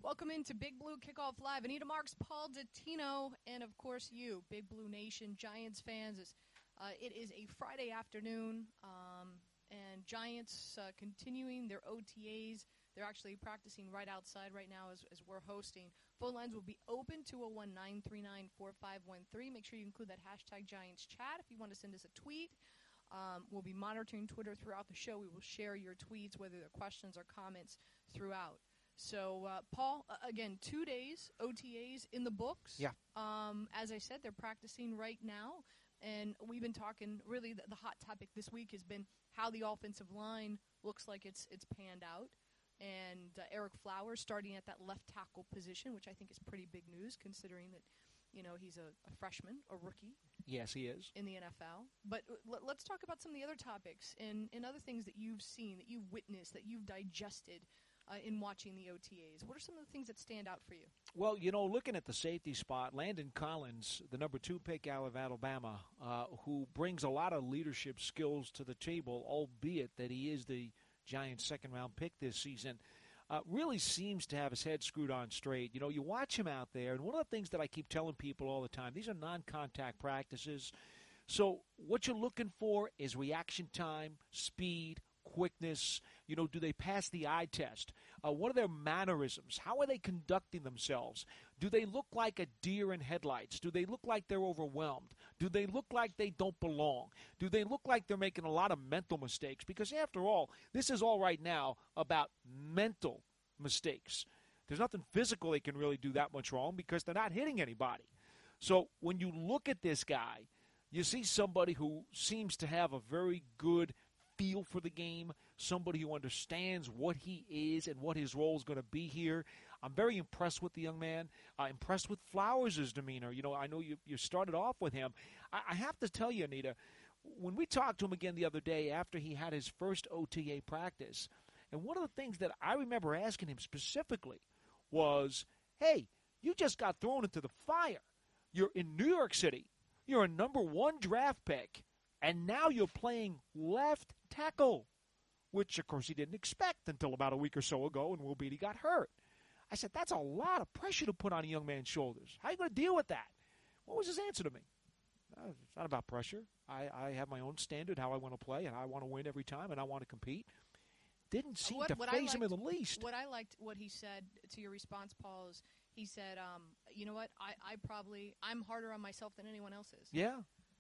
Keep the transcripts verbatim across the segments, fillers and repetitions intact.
Welcome into Big Blue Kickoff Live. Anita Marks, Paul Dottino, and of course you, Big Blue Nation, Giants fans. It's, uh, it is a Friday afternoon, um, and Giants uh, continuing their O T As. They're actually practicing right outside right now as, as we're hosting. Phone lines will be open, two oh one, nine three nine, four five one three. Make sure you include that hashtag Giants chat if you want to send us a tweet. Um, we'll be monitoring Twitter throughout the show. We will share your tweets, whether they're questions or comments, throughout. So, uh, Paul, uh, again, two days, O T As in the books. Yeah. Um, as I said, they're practicing right now. And we've been talking, really, the, the hot topic this week has been how the offensive line looks like it's it's panned out. And uh, Eric Flowers starting at that left tackle position, which I think is pretty big news considering that, you know, he's a, a freshman, a rookie. Yes, he is. In the N F L. But l- let's talk about some of the other topics and, and other things that you've seen, that you've witnessed, that you've digested uh, in watching the O T As. What are some of the things that stand out for you? Well, you know, looking at the safety spot, Landon Collins, the number two pick out of Alabama, uh, who brings a lot of leadership skills to the table, albeit that he is the Giants' second-round pick this season, uh, really seems to have his head screwed on straight. You know, you watch him out there, and one of the things that I keep telling people all the time, these are non-contact practices. So what you're looking for is reaction time, speed, quickness. You know, do they pass the eye test? Uh, what are their mannerisms? How are they conducting themselves? Do they look like a deer in headlights? Do they look like they're overwhelmed? Do they look like they don't belong? Do they look like they're making a lot of mental mistakes? Because after all, this is all right now about mental mistakes. There's nothing physical they can really do that much wrong because they're not hitting anybody. So when you look at this guy, you see somebody who seems to have a very good feel for the game, somebody who understands what he is and what his role is going to be here. I'm very impressed with the young man, uh, impressed with Flowers' demeanor. You know, I know you, you started off with him. I, I have to tell you, Anita, when we talked to him again the other day after he had his first O T A practice, and one of the things that I remember asking him specifically was, hey, you just got thrown into the fire. You're in New York City. You're a number one draft pick, and now you're playing left tackle, which, of course, he didn't expect until about a week or so ago, and Will Beatty got hurt. I said, that's a lot of pressure to put on a young man's shoulders. How are you going to deal with that? What was his answer to me? Uh, it's not about pressure. I, I have my own standard, how I want to play, and I want to win every time, and I want to compete. Didn't seem what, to what faze liked, him in the least. What I liked, what he said to your response, Paul, is he said, um, you know what, I, I probably, I'm harder on myself than anyone else is. Yeah.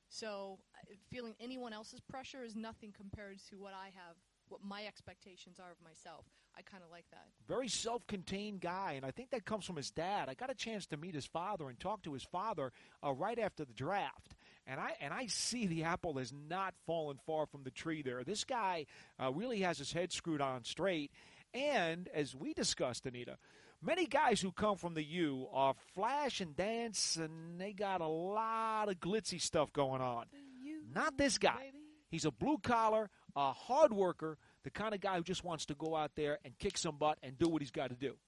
So uh, feeling anyone else's pressure is nothing compared to what I have, what my expectations are of myself. I kind of like that. Very self-contained guy, and I think that comes from his dad. I got a chance to meet his father and talk to his father uh, right after the draft, and I and I see the apple has not fallen far from the tree there. This guy uh, really has his head screwed on straight, and as we discussed, Anita, many guys who come from the U are flash and dance, and they got a lot of glitzy stuff going on. Not this guy. Baby. He's a blue-collar, a hard worker, the kind of guy who just wants to go out there and kick some butt and do what he's got to do.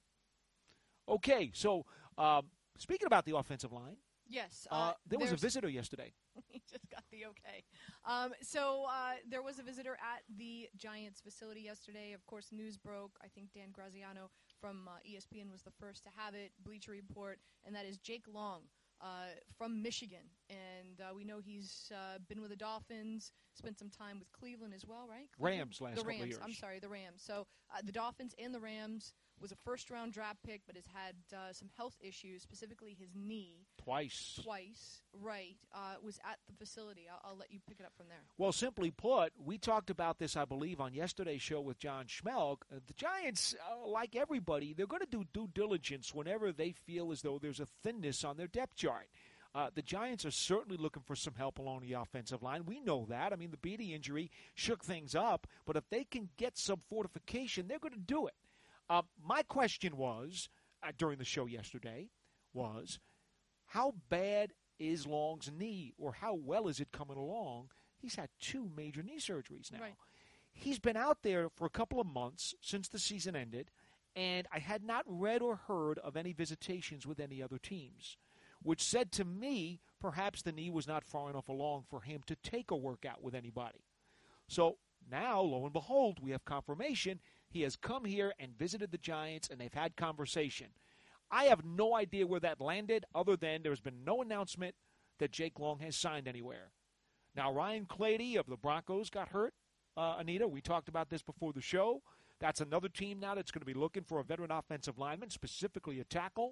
Okay, so um, speaking about the offensive line, yes, uh, uh, there was a visitor yesterday. He just got the okay. Um, so uh, there was a visitor at the Giants facility yesterday. Of course, news broke. I think Dan Graziano from uh, E S P N was the first to have it, Bleacher Report, and that is Jake Long uh, from Michigan. And uh, we know he's uh, been with the Dolphins, spent some time with Cleveland as well, right? Cleveland? Rams last the couple Rams, of years. I'm sorry, the Rams. So uh, the Dolphins and the Rams, was a first-round draft pick, but has had uh, some health issues, specifically his knee. Twice. Twice, right. Uh, was at the facility. I'll, I'll let you pick it up from there. Well, simply put, we talked about this, I believe, on yesterday's show with John Schmelk. Uh, the Giants, uh, like everybody, they're going to do due diligence whenever they feel as though there's a thinness on their depth chart. Uh, the Giants are certainly looking for some help along the offensive line. We know that. I mean, the Beatty injury shook things up, but if they can get some fortification, they're going to do it. Uh, my question was, uh, during the show yesterday, was how bad is Long's knee, or how well is it coming along? He's had two major knee surgeries now. Right. He's been out there for a couple of months since the season ended, and I had not read or heard of any visitations with any other teams, which said to me perhaps the knee was not far enough along for him to take a workout with anybody. So now, lo and behold, we have confirmation. He has come here and visited the Giants, and they've had conversation. I have no idea where that landed other than there's been no announcement that Jake Long has signed anywhere. Now, Ryan Clady of the Broncos got hurt, uh, Anita. We talked about this before the show. That's another team now that's going to be looking for a veteran offensive lineman, specifically a tackle.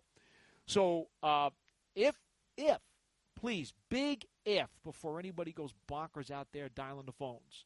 So uh, if, if, please, big if, before anybody goes bonkers out there dialing the phones,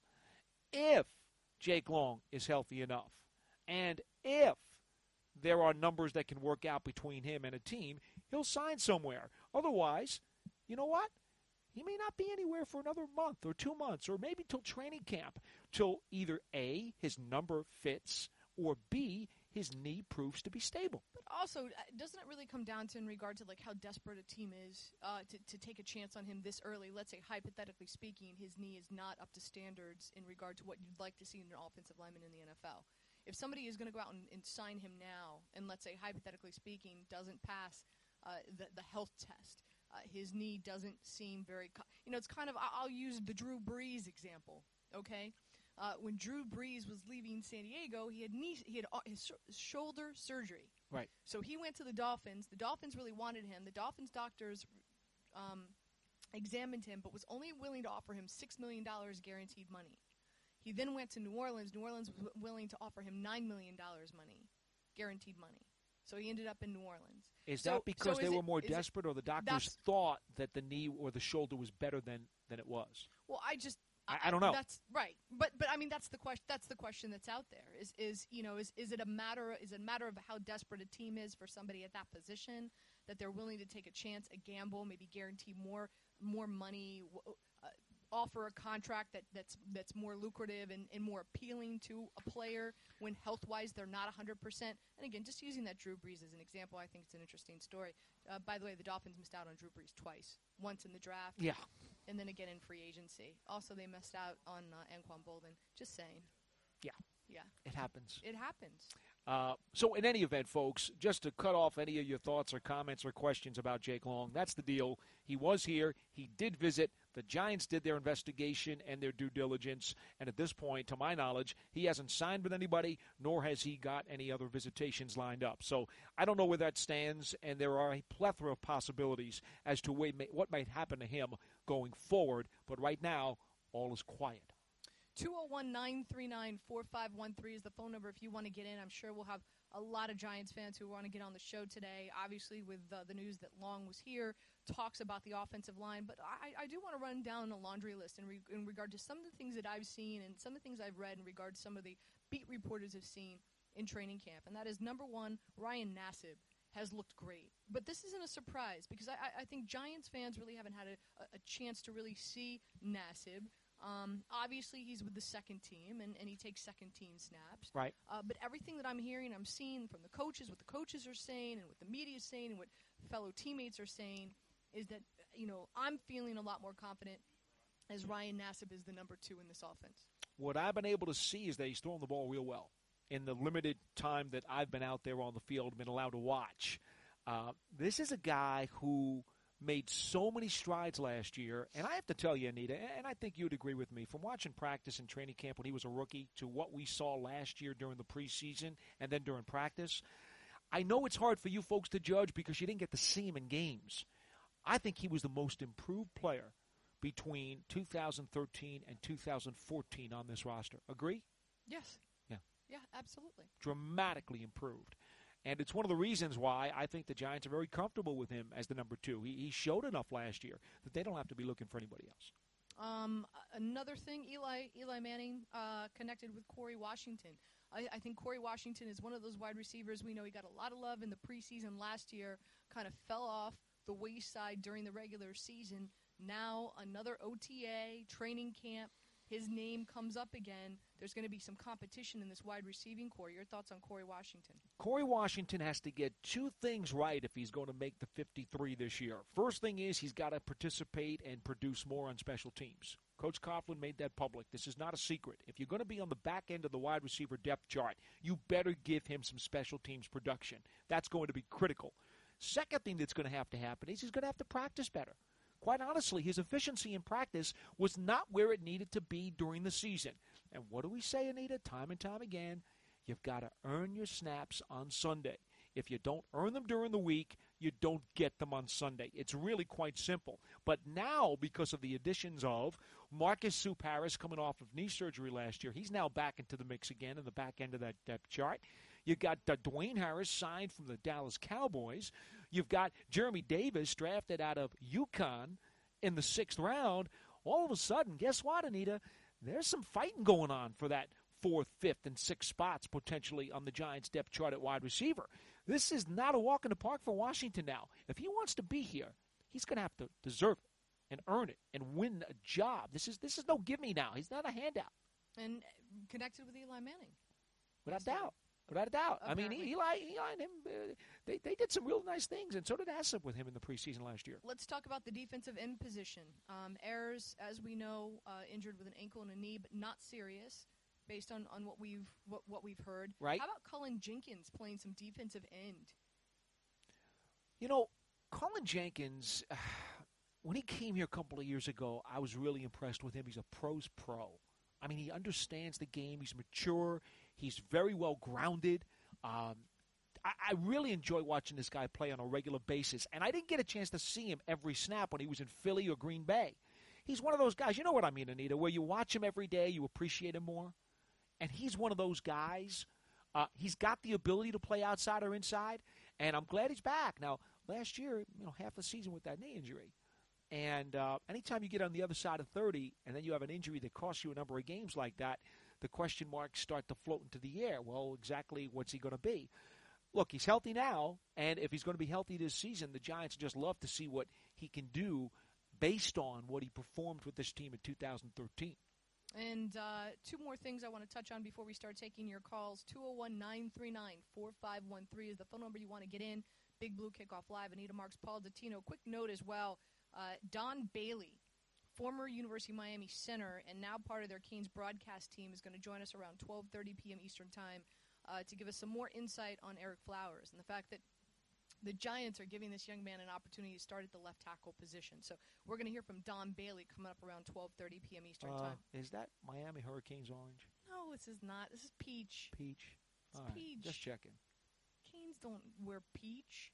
if Jake Long is healthy enough, and if there are numbers that can work out between him and a team, he'll sign somewhere. Otherwise, you know what? He may not be anywhere for another month or two months or maybe till training camp, till either A, his number fits, or B, his knee proves to be stable. But also, doesn't it really come down to in regard to like how desperate a team is uh, to, to take a chance on him this early? Let's say, hypothetically speaking, his knee is not up to standards in regard to what you'd like to see in an offensive lineman in the N F L. If somebody is going to go out and, and sign him now, and let's say, hypothetically speaking, doesn't pass uh, the, the health test, uh, his knee doesn't seem very, co- you know, it's kind of, I'll use the Drew Brees example, okay? Uh, when Drew Brees was leaving San Diego, he had knee, he had uh, his sh- shoulder surgery. Right. So he went to the Dolphins. The Dolphins really wanted him. The Dolphins doctors um, examined him, but was only willing to offer him six million dollars guaranteed money. He then went to New Orleans. New Orleans was willing to offer him nine million dollars money, guaranteed money. So he ended up in New Orleans. Is so, that because so they it, were more desperate, it, or the doctors thought that the knee or the shoulder was better than, than it was? Well, I just I, I don't know. That's right, but but I mean that's the question. That's the question that's out there. Is is you know is is it a matter is it a matter of how desperate a team is for somebody at that position that they're willing to take a chance, a gamble, maybe guarantee more more money. Uh, offer a contract that, that's that's more lucrative and, and more appealing to a player when health-wise they're not one hundred percent. And again, just using that Drew Brees as an example, I think it's an interesting story. Uh, by the way, the Dolphins missed out on Drew Brees twice. Once in the draft. Yeah. And then again in free agency. Also, they missed out on uh, Anquan Bolden. Just saying. Yeah. Yeah. It happens. It happens. Uh, so in any event, folks, just to cut off any of your thoughts or comments or questions about Jake Long, that's the deal. He was here. He did visit. The Giants did their investigation and their due diligence. And at this point, to my knowledge, he hasn't signed with anybody, nor has he got any other visitations lined up. So I don't know where that stands, and there are a plethora of possibilities as to what might happen to him going forward. But right now, all is quiet. two oh one, nine three nine, four five one three is the phone number if you want to get in. I'm sure we'll have a lot of Giants fans who want to get on the show today. Obviously, with uh, the news that Long was here, talks about the offensive line. But I, I do want to run down a laundry list in, re- in regard to some of the things that I've seen and some of the things I've read in regard to some of the beat reporters have seen in training camp. And that is, number one, Ryan Nassib has looked great. But this isn't a surprise because I, I think Giants fans really haven't had a, a chance to really see Nassib. Um, obviously, he's with the second team, and, and he takes second-team snaps. Right. Uh, but everything that I'm hearing, I'm seeing from the coaches, what the coaches are saying, and what the media is saying, and what fellow teammates are saying, is that, you know, I'm feeling a lot more confident as Ryan Nassib is the number two in this offense. What I've been able to see is that he's throwing the ball real well in the limited time that I've been out there on the field and been allowed to watch. Uh, this is a guy who made so many strides last year, and I have to tell you, Anita, and I think you'd agree with me, from watching practice and training camp when he was a rookie to what we saw last year during the preseason and then during practice, I know it's hard for you folks to judge because you didn't get to see him in games. I think he was the most improved player between two thousand thirteen and two thousand fourteen on this roster. Agree? Yes. Yeah. Yeah, absolutely. Dramatically improved. And it's one of the reasons why I think the Giants are very comfortable with him as the number two. He, he showed enough last year that they don't have to be looking for anybody else. Um, another thing, Eli Eli Manning uh, connected with Corey Washington. I, I think Corey Washington is one of those wide receivers. We know he got a lot of love in the preseason last year, kind of fell off the wayside during the regular season. Now another O T A, training camp. His name comes up again. There's going to be some competition in this wide receiving core. Your thoughts on Corey Washington? Corey Washington has to get two things right if he's going to make the fifty-three this year. First thing is he's got to participate and produce more on special teams. Coach Coughlin made that public. This is not a secret. If you're going to be on the back end of the wide receiver depth chart, you better give him some special teams production. That's going to be critical. Second thing that's going to have to happen is he's going to have to practice better. Quite honestly, his efficiency in practice was not where it needed to be during the season. And what do we say, Anita, time and time again? You've got to earn your snaps on Sunday. If you don't earn them during the week, you don't get them on Sunday. It's really quite simple. But now, because of the additions of Marcus Soup Harris coming off of knee surgery last year, he's now back into the mix again in the back end of that depth chart. You got uh, Dwayne Harris signed from the Dallas Cowboys. You've got Jeremy Davis drafted out of UConn in the sixth round. All of a sudden, guess what, Anita? There's some fighting going on for that fourth, fifth, and sixth spots potentially on the Giants' depth chart at wide receiver. This is not a walk in the park for Washington now. If he wants to be here, he's going to have to deserve it and earn it and win a job. This is this is no gimme now. He's not a handout. And connected with Eli Manning. Without doubt. Without a doubt. Apparently. I mean, Eli, Eli and him, uh, they, they did some real nice things, and so did Asip with him in the preseason last year. Let's talk about the defensive end position. Um, Ayers, as we know, uh, injured with an ankle and a knee, but not serious, based on, on what we've what, what we've heard. Right. How about Cullen Jenkins playing some defensive end? You know, Cullen Jenkins, uh, when he came here a couple of years ago, I was really impressed with him. He's a pro's pro. I mean, he understands the game. He's mature. He's very well grounded. Um, I, I really enjoy watching this guy play on a regular basis. And I didn't get a chance to see him every snap when he was in Philly or Green Bay. He's one of those guys, you know what I mean, Anita, where you watch him every day, you appreciate him more. And he's one of those guys. Uh, he's got the ability to play outside or inside, and I'm glad he's back. Now, last year, you know, half the season with that knee injury. And uh, anytime you get on the other side of thirty and then you have an injury that costs you a number of games like that, the question marks start to float into the air. Well, exactly what's he going to be? Look, he's healthy now, and if he's going to be healthy this season, the Giants just love to see what he can do based on what he performed with this team in two thousand thirteen. And uh, two more things I want to touch on before we start taking your calls. two oh one, nine three nine, four five one three is the phone number you want to get in. Big Blue Kickoff Live. Anita Marks, Paul Dottino. Quick note as well. Uh, Don Bailey, former University of Miami center and now part of their Canes broadcast team, is going to join us around twelve thirty p.m. Eastern Time uh, to give us some more insight on Ereck Flowers and the fact that the Giants are giving this young man an opportunity to start at the left tackle position. So we're going to hear from Don Bailey coming up around twelve thirty p.m. Eastern Uh, Time. is that Miami Hurricanes orange? No, this is not. This is peach. Peach? It's All right, peach. just checking. Canes don't wear peach.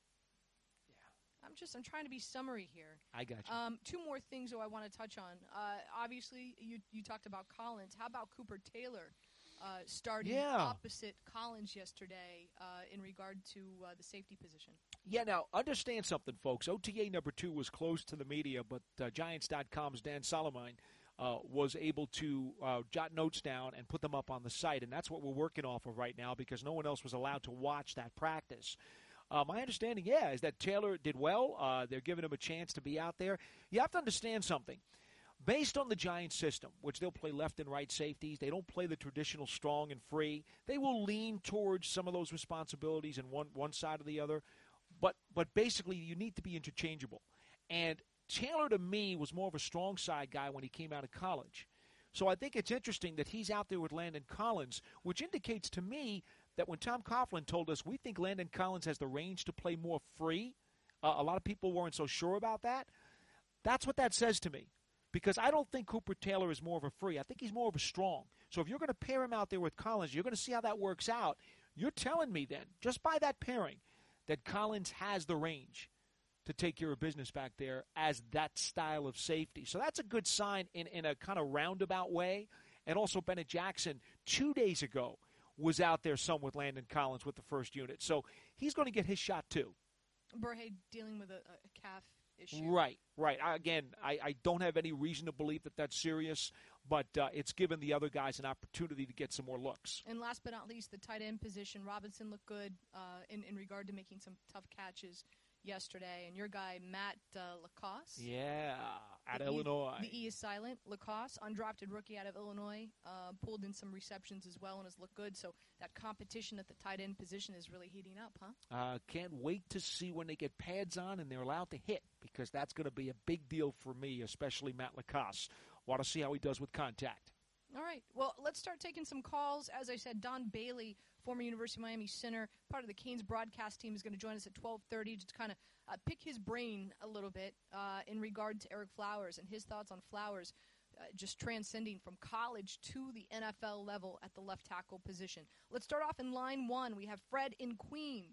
Yeah. I'm just, I'm trying to be summary here. I got you. Um, two more things, though, I want to touch on. Uh, obviously, you you talked about Collins. How about Cooper Taylor uh, starting Yeah. opposite Collins yesterday uh, in regard to uh, the safety position? Yeah, now, understand something, folks. O T A number two was closed to the media, but uh, Giants dot com's Dan Solomon uh, was able to uh, jot notes down and put them up on the site, and that's what we're working off of right now because no one else was allowed to watch that practice. Uh, my understanding, yeah, is that Taylor did well. Uh, they're giving him a chance to be out there. You have to understand something. Based on the Giants system, which they'll play left and right safeties, they don't play the traditional strong and free. They will lean towards some of those responsibilities in one, one side or the other. But but basically, you need to be interchangeable. And Taylor, to me, was more of a strong side guy when he came out of college. So I think it's interesting that he's out there with Landon Collins, which indicates to me that when Tom Coughlin told us we think Landon Collins has the range to play more free, uh, a lot of people weren't so sure about that. That's what that says to me. Because I don't think Cooper Taylor is more of a free. I think he's more of a strong. So if you're going to pair him out there with Collins, you're going to see how that works out. You're telling me then, just by that pairing, that Collins has the range to take care of business back there as that style of safety. So that's a good sign in, in a kind of roundabout way. And also Bennett Jackson, two days ago, was out there some with Landon Collins with the first unit. So he's going to get his shot too. Burhay dealing with a, a calf issue. Right, right. I, again, I, I don't have any reason to believe that that's serious, but uh, it's given the other guys an opportunity to get some more looks. And last but not least, the tight end position. Robinson looked good uh, in, in regard to making some tough catches yesterday. And your guy, Matt uh, Lacoste. Yeah, out of the Illinois. E, the E is silent. Lacoste, undrafted rookie out of Illinois, uh, pulled in some receptions as well and has looked good. So that competition at the tight end position is really heating up, huh? Uh, can't wait to see when they get pads on and they're allowed to hit, because that's going to be a big deal for me, especially Matt Lacoste. Want to see how he does with contact. All right. Well, let's start taking some calls. As I said, Don Bailey, former University of Miami center, part of the Canes broadcast team, is going to join us at twelve thirty to kind of uh, pick his brain a little bit uh, in regard to Ereck Flowers and his thoughts on Flowers uh, just transcending from college to the N F L level at the left tackle position. Let's start off in line one. We have Fred in Queens.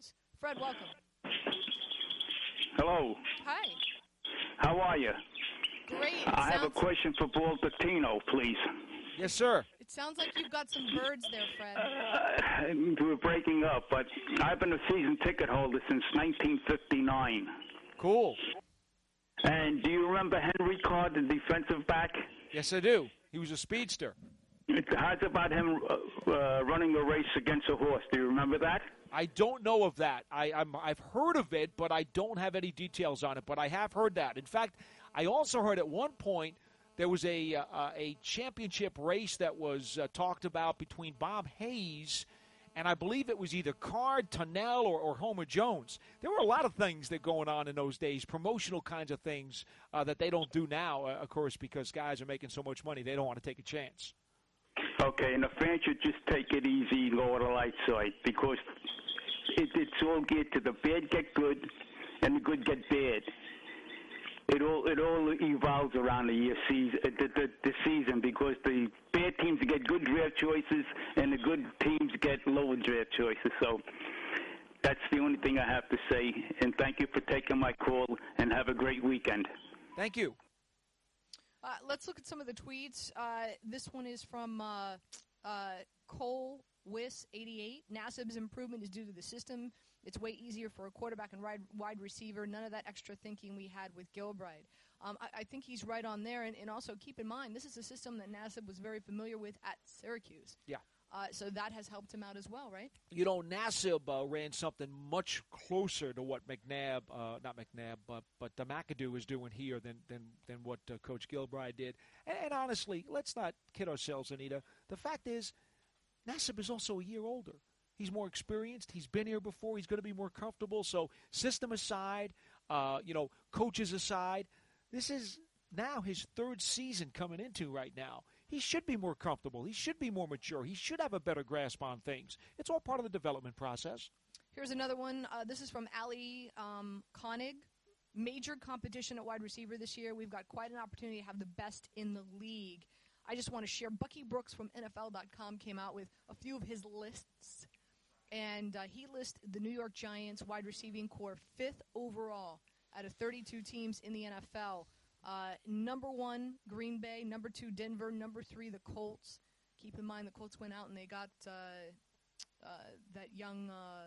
Fred, welcome. Hello. Hi. How are you? Great. It I have a sounds- question for Paul Dottino, please. Yes, sir. It sounds like you've got some birds there, Fred. Uh, we're breaking up, but I've been a season ticket holder since nineteen fifty-nine. Cool. And do you remember Henry Card, the defensive back? Yes, I do. He was a speedster. How's about him uh, uh, running a race against a horse? Do you remember that? I don't know of that. I, I'm, I've heard of it, but I don't have any details on it. But I have heard that. In fact, I also heard at one point there was a uh, a championship race that was uh, talked about between Bob Hayes and I believe it was either Card, Tunnell, or, or Homer Jones. There were a lot of things that going on in those days, promotional kinds of things uh, that they don't do now, uh, of course, because guys are making so much money they don't want to take a chance. Okay, and the fans should just take it easy and go to the light side because it, it's all geared to the bad get good and the good get bad. It all it all evolves around the year season, the, the, the season because the bad teams get good draft choices and the good teams get lower draft choices. So that's the only thing I have to say. And thank you for taking my call and have a great weekend. Thank you. Uh, let's look at some of the tweets. Uh, this one is from uh, uh, Cole Wiss eighty-eight. Nassib's improvement is due to the system. It's way easier for a quarterback and wide, wide receiver. None of that extra thinking we had with Gilbride. Um, I, I think he's right on there. And, and also keep in mind, this is a system that Nassib was very familiar with at Syracuse. Yeah. Uh, so that has helped him out as well, right? You know, Nassib uh, ran something much closer to what McNabb, uh, not McNabb, but but uh, McAdoo is doing here than than than what uh, Coach Gilbride did. And, and honestly, let's not kid ourselves, Anita. The fact is, Nassib is also a year older. He's more experienced. He's been here before. He's going to be more comfortable. So system aside, uh, you know, coaches aside, this is now his third season coming into right now. He should be more comfortable. He should be more mature. He should have a better grasp on things. It's all part of the development process. Here's another one. Uh, this is from Ali um, Koenig. Major competition at wide receiver this year. We've got quite an opportunity to have the best in the league. I just want to share. Bucky Brooks from N F L dot com came out with a few of his lists. And uh, he lists the New York Giants wide receiving core fifth overall out of thirty-two teams in the N F L. Uh, number one, Green Bay. Number two, Denver. Number three, the Colts. Keep in mind the Colts went out and they got uh, uh, that young uh,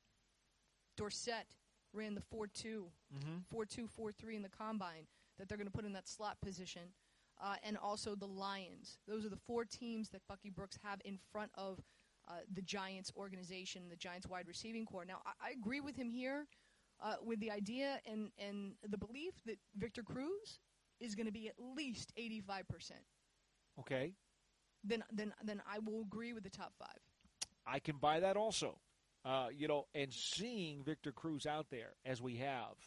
Dorsett ran the four two, Mm-hmm. four two, four three in the combine that they're going to put in that slot position. Uh, and also the Lions. Those are the four teams that Bucky Brooks have in front of uh, the Giants organization, the Giants wide receiving core. Now, I, I agree with him here uh, with the idea and, and the belief that Victor Cruz is going to be at least eighty-five percent. Okay. Then, then, then I will agree with the top five. I can buy that also. Uh, you know, and seeing Victor Cruz out there as we have,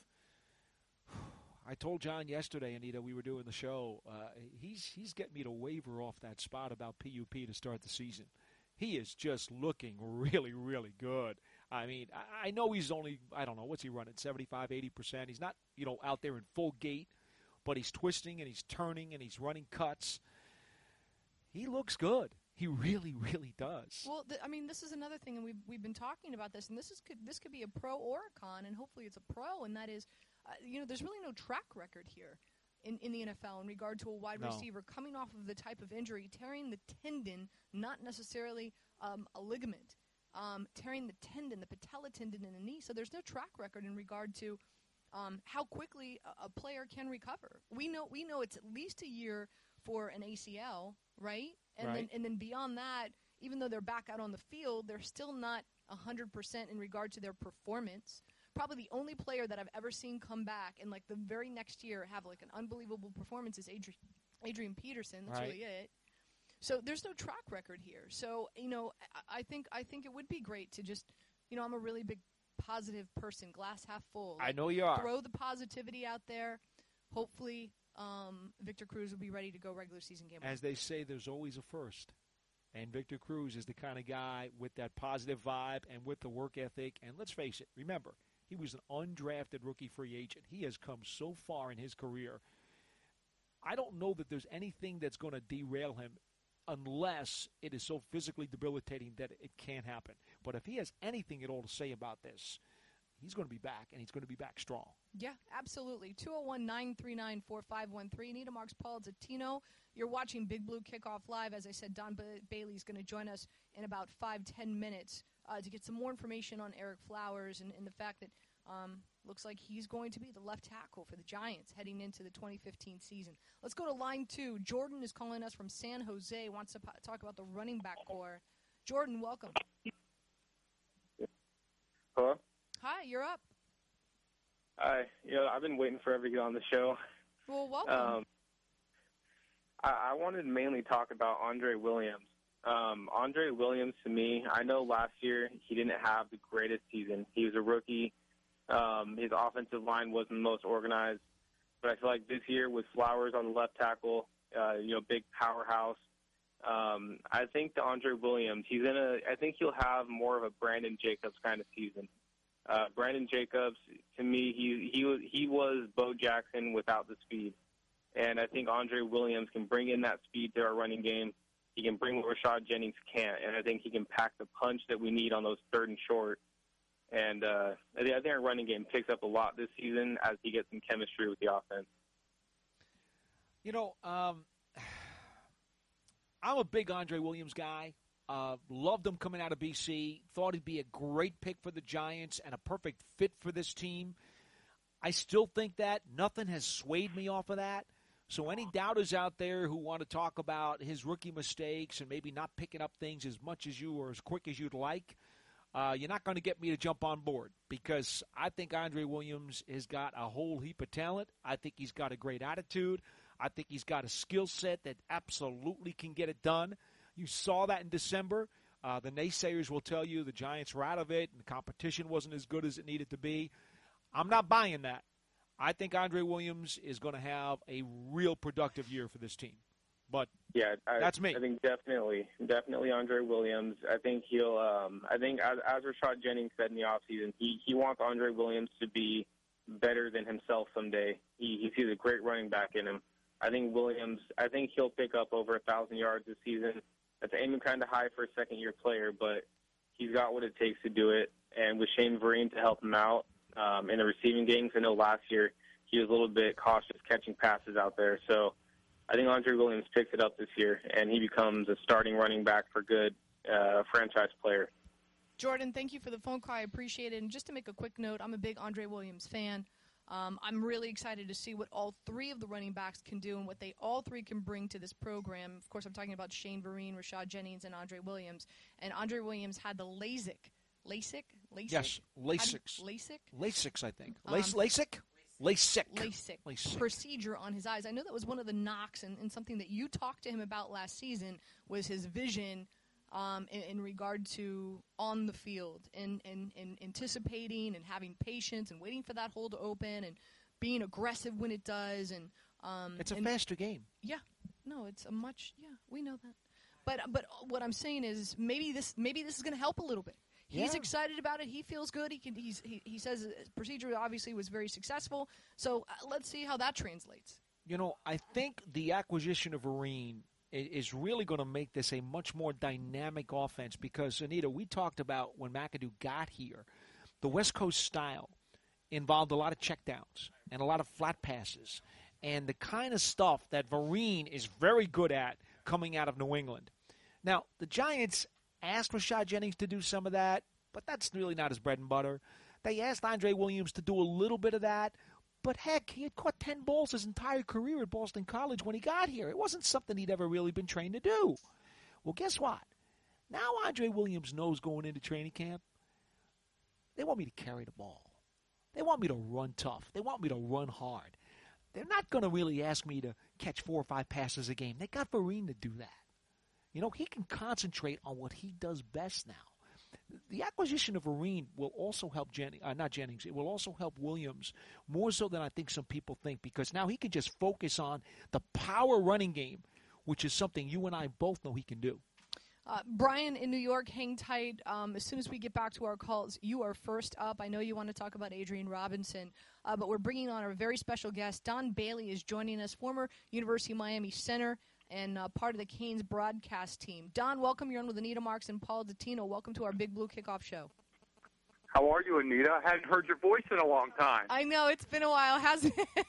I told John yesterday, Anita, we were doing the show, uh, he's he's getting me to waver off that spot about P U P to start the season. He is just looking really, really good. I mean, I, I know he's only, I don't know, what's he running, seventy-five, eighty percent. He's not, you know, out there in full gait, but he's twisting and he's turning and he's running cuts. He looks good. He really, really does. Well, th- I mean, this is another thing, and we've we've been talking about this, and this is could this could be a pro or a con, and hopefully it's a pro, and that is, uh, you know, there's really no track record here in, in the N F L in regard to a wide No. receiver coming off of the type of injury, tearing the tendon, not necessarily um, a ligament, um, tearing the tendon, the patella tendon in the knee. So there's no track record in regard to um, how quickly a, a player can recover. We know we know it's at least a year for an A C L, right? And Right. then and then beyond that, even though they're back out on the field, they're still not one hundred percent in regard to their performance. Probably the only player that I've ever seen come back and like the very next year have like an unbelievable performance is Adrian, Adrian Peterson. That's Right. really it. So there's no track record here. So, you know, I, I think I think it would be great to just, you know, I'm a really big positive person, glass half full. I know you are. Throw the positivity out there. Hopefully um, Victor Cruz will be ready to go regular season game. As they say, there's always a first. And Victor Cruz is the kind of guy with that positive vibe and with the work ethic. And let's face it, remember, he was an undrafted rookie free agent. He has come so far in his career. I don't know that there's anything that's going to derail him unless it is so physically debilitating that it can't happen. But if he has anything at all to say about this, he's going to be back, and he's going to be back strong. Yeah, absolutely. two oh one, nine three nine, four five one three. Nita Marks, Paul Dottino. You're watching Big Blue Kickoff Live. As I said, Don ba- Bailey is going to join us in about five, ten minutes uh, to get some more information on Ereck Flowers and, and the fact that um, looks like he's going to be the left tackle for the Giants heading into the twenty fifteen season. Let's go to line two. Jordan is calling us from San Jose, wants to p- talk about the running back core. Jordan, welcome. Hello? Hi, you're up. Hi. You know, I've been waiting forever to get on the show. Well, welcome. Um, I, I wanted to mainly talk about Andre Williams. Um, Andre Williams, to me, I know last year he didn't have the greatest season. He was a rookie. Um, his offensive line wasn't the most organized. But I feel like this year with Flowers on the left tackle, uh, you know, big powerhouse, um, I think the Andre Williams, he's in a, I think he'll have more of a Brandon Jacobs kind of season. Uh, Brandon Jacobs, to me, he he was he was Bo Jackson without the speed, and I think Andre Williams can bring in that speed to our running game. He can bring what Rashad Jennings can't, and I think he can pack the punch that we need on those third and short. And uh, I think our running game picks up a lot this season as he gets some chemistry with the offense. You know, um, I'm a big Andre Williams guy. Uh, loved him coming out of B C. Thought he'd be a great pick for the Giants and a perfect fit for this team. I still think that. Nothing has swayed me off of that. So any doubters out there who want to talk about his rookie mistakes and maybe not picking up things as much as you or as quick as you'd like, uh, you're not going to get me to jump on board because I think Andre Williams has got a whole heap of talent. I think he's got a great attitude. I think he's got a skill set that absolutely can get it done. You saw that in December. Uh, the naysayers will tell you the Giants were out of it and the competition wasn't as good as it needed to be. I'm not buying that. I think Andre Williams is going to have a real productive year for this team. But yeah, I, that's me. I think definitely, definitely Andre Williams. I think he'll. Um, I think as, as Rashad Jennings said in the offseason, he he wants Andre Williams to be better than himself someday. He he sees a great running back in him. I think Williams. I think he'll pick up over a thousand yards this season. That's aiming kind of high for a second-year player, but he's got what it takes to do it. And with Shane Vereen to help him out um, in the receiving games, I know last year he was a little bit cautious catching passes out there. So I think Andre Williams picks it up this year, and he becomes a starting running back for good, uh, franchise player. Jordan, thank you for the phone call. I appreciate it. And just to make a quick note, I'm a big Andre Williams fan. Um, I'm really excited to see what all three of the running backs can do and what they all three can bring to this program. Of course, I'm talking about Shane Vereen, Rashad Jennings, and Andre Williams. And Andre Williams had the LASIK. LASIK? LASIK? Yes, LASIK. LASIK? LASIK, I think. Um, LASIK? LASIK. LASIK. LASIK. Procedure on his eyes. I know that was one of the knocks and, and something that you talked to him about last season was his vision um, in, in regard to on the field and, and, and anticipating and having patience and waiting for that hole to open and being aggressive when it does. And um, It's a and, faster game. Yeah. No, it's a much, yeah, we know that. But but what I'm saying is maybe this maybe this is going to help a little bit. He's Yeah. excited about it. He feels good. He can. He's, he he says the procedure obviously was very successful. So uh, let's see how that translates. You know, I think the acquisition of Vereen is really going to make this a much more dynamic offense because, Anita, we talked about when McAdoo got here, the West Coast style involved a lot of checkdowns and a lot of flat passes and the kind of stuff that Vereen is very good at coming out of New England. Now, the Giants asked Rashad Jennings to do some of that, but that's really not his bread and butter. They asked Andre Williams to do a little bit of that, but heck, he had caught ten balls his entire career at Boston College when he got here. It wasn't something he'd ever really been trained to do. Well, guess what? Now Andre Williams knows going into training camp, they want me to carry the ball. They want me to run tough. They want me to run hard. They're not going to really ask me to catch four or five passes a game. They got Vereen to do that. You know, he can concentrate on what he does best now. The acquisition of Vereen will also help Jennings, uh, not Jennings, it will also help Williams more so than I think some people think because now he can just focus on the power running game, which is something you and I both know he can do. Uh, Brian in New York, hang tight. Um, as soon as we get back to our calls, you are first up. I know you want to talk about Adrian Robinson, uh, but we're bringing on our very special guest. Don Bailey is joining us, former University of Miami center and uh, part of the Canes broadcast team. Don, welcome. You're on with Anita Marks and Paul Dottino. Welcome to our Big Blue Kickoff Show. How are you, Anita? I hadn't heard your voice in a long time. I know, it's been a while, hasn't it?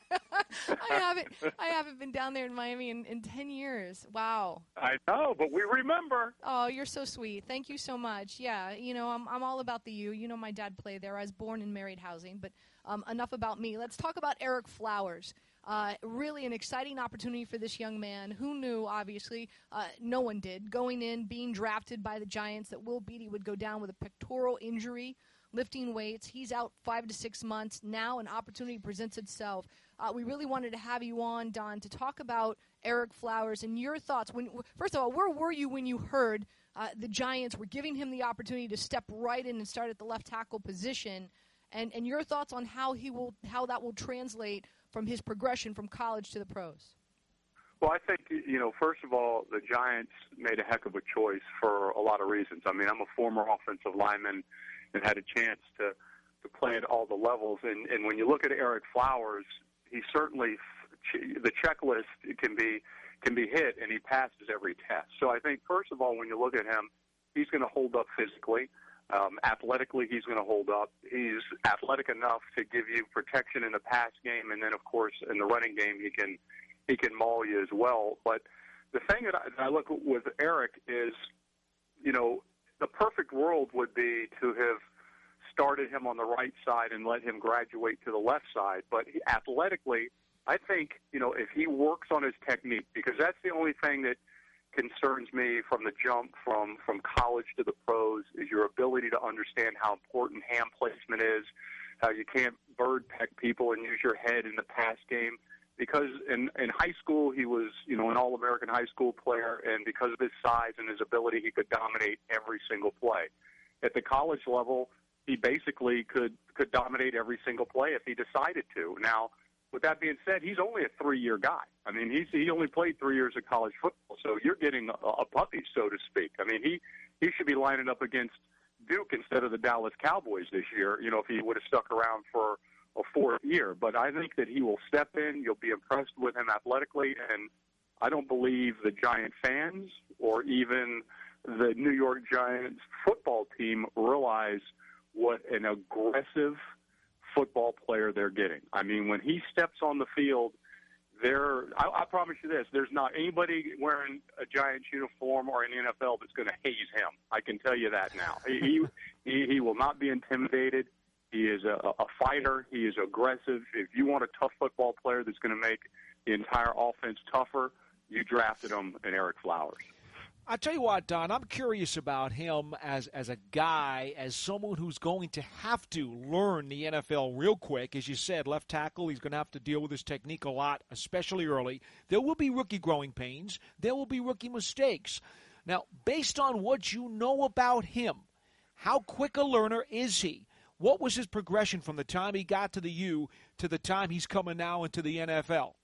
I haven't I haven't been down there in Miami in, in ten years. Wow. I know, but we remember. Oh, you're so sweet. Thank you so much. Yeah, you know, I'm I'm all about the U. You know, my dad played there. I was born in married housing, but um, enough about me. Let's talk about Ereck Flowers. Uh, really an exciting opportunity for this young man. Who knew, obviously, uh, no one did, going in, being drafted by the Giants, that Will Beatty would go down with a pectoral injury, lifting weights. He's out five to six months. Now an opportunity presents itself. Uh, we really wanted to have you on, Don, to talk about Ereck Flowers and your thoughts. When, first of all, where were you when you heard uh, the Giants were giving him the opportunity to step right in and start at the left tackle position? And, and your thoughts on how he will, how that will translate from his progression from college to the pros? Well, I think, you know, first of all, the Giants made a heck of a choice for a lot of reasons. I mean, I'm a former offensive lineman and had a chance to, to play at all the levels. And, and when you look at Ereck Flowers, he certainly, the checklist can be can be hit, and he passes every test. So I think, first of all, when you look at him, he's going to hold up physically. Um, athletically, he's going to hold up. He's athletic enough to give you protection in the pass game, and then, of course, in the running game, he can he can maul you as well. But the thing that I, that I look at with Ereck is, you know, the perfect world would be to have started him on the right side and let him graduate to the left side. But he, athletically, I think, you know, if he works on his technique, because that's the only thing that concerns me from the jump from, from college to the pros, is your ability to understand how important hand placement is, how you can't bird peck people and use your head in the pass game. Because in, in high school, he was, you know, an All-American high school player, and because of his size and his ability, he could dominate every single play. At the college level, he basically could, could dominate every single play if he decided to. Now, with that being said, he's only a three-year guy. I mean, he's, he only played three years of college football, so you're getting a, a puppy, so to speak. I mean, he, he should be lining up against Duke instead of the Dallas Cowboys this year, you know, if he would have stuck around for a fourth year. But I think that he will step in. You'll be impressed with him athletically, and I don't believe the Giant fans or even the New York Giants football team realize what an aggressive football player they're getting. I mean, when he steps on the field, there, I, I promise you this, there's not anybody wearing a Giants uniform or in the N F L that's going to haze him. I can tell you that now. he, he he will not be intimidated. He is a, a fighter. He is aggressive. If you want a tough football player that's going to make the entire offense tougher, you drafted him in Ereck Flowers. I'll tell you what, Don, I'm curious about him as as a guy, as someone who's going to have to learn the N F L real quick. As you said, left tackle, he's going to have to deal with his technique a lot, especially early. There will be rookie growing pains. There will be rookie mistakes. Now, based on what you know about him, how quick a learner is he? What was his progression from the time he got to the U to the time he's coming now into the N F L?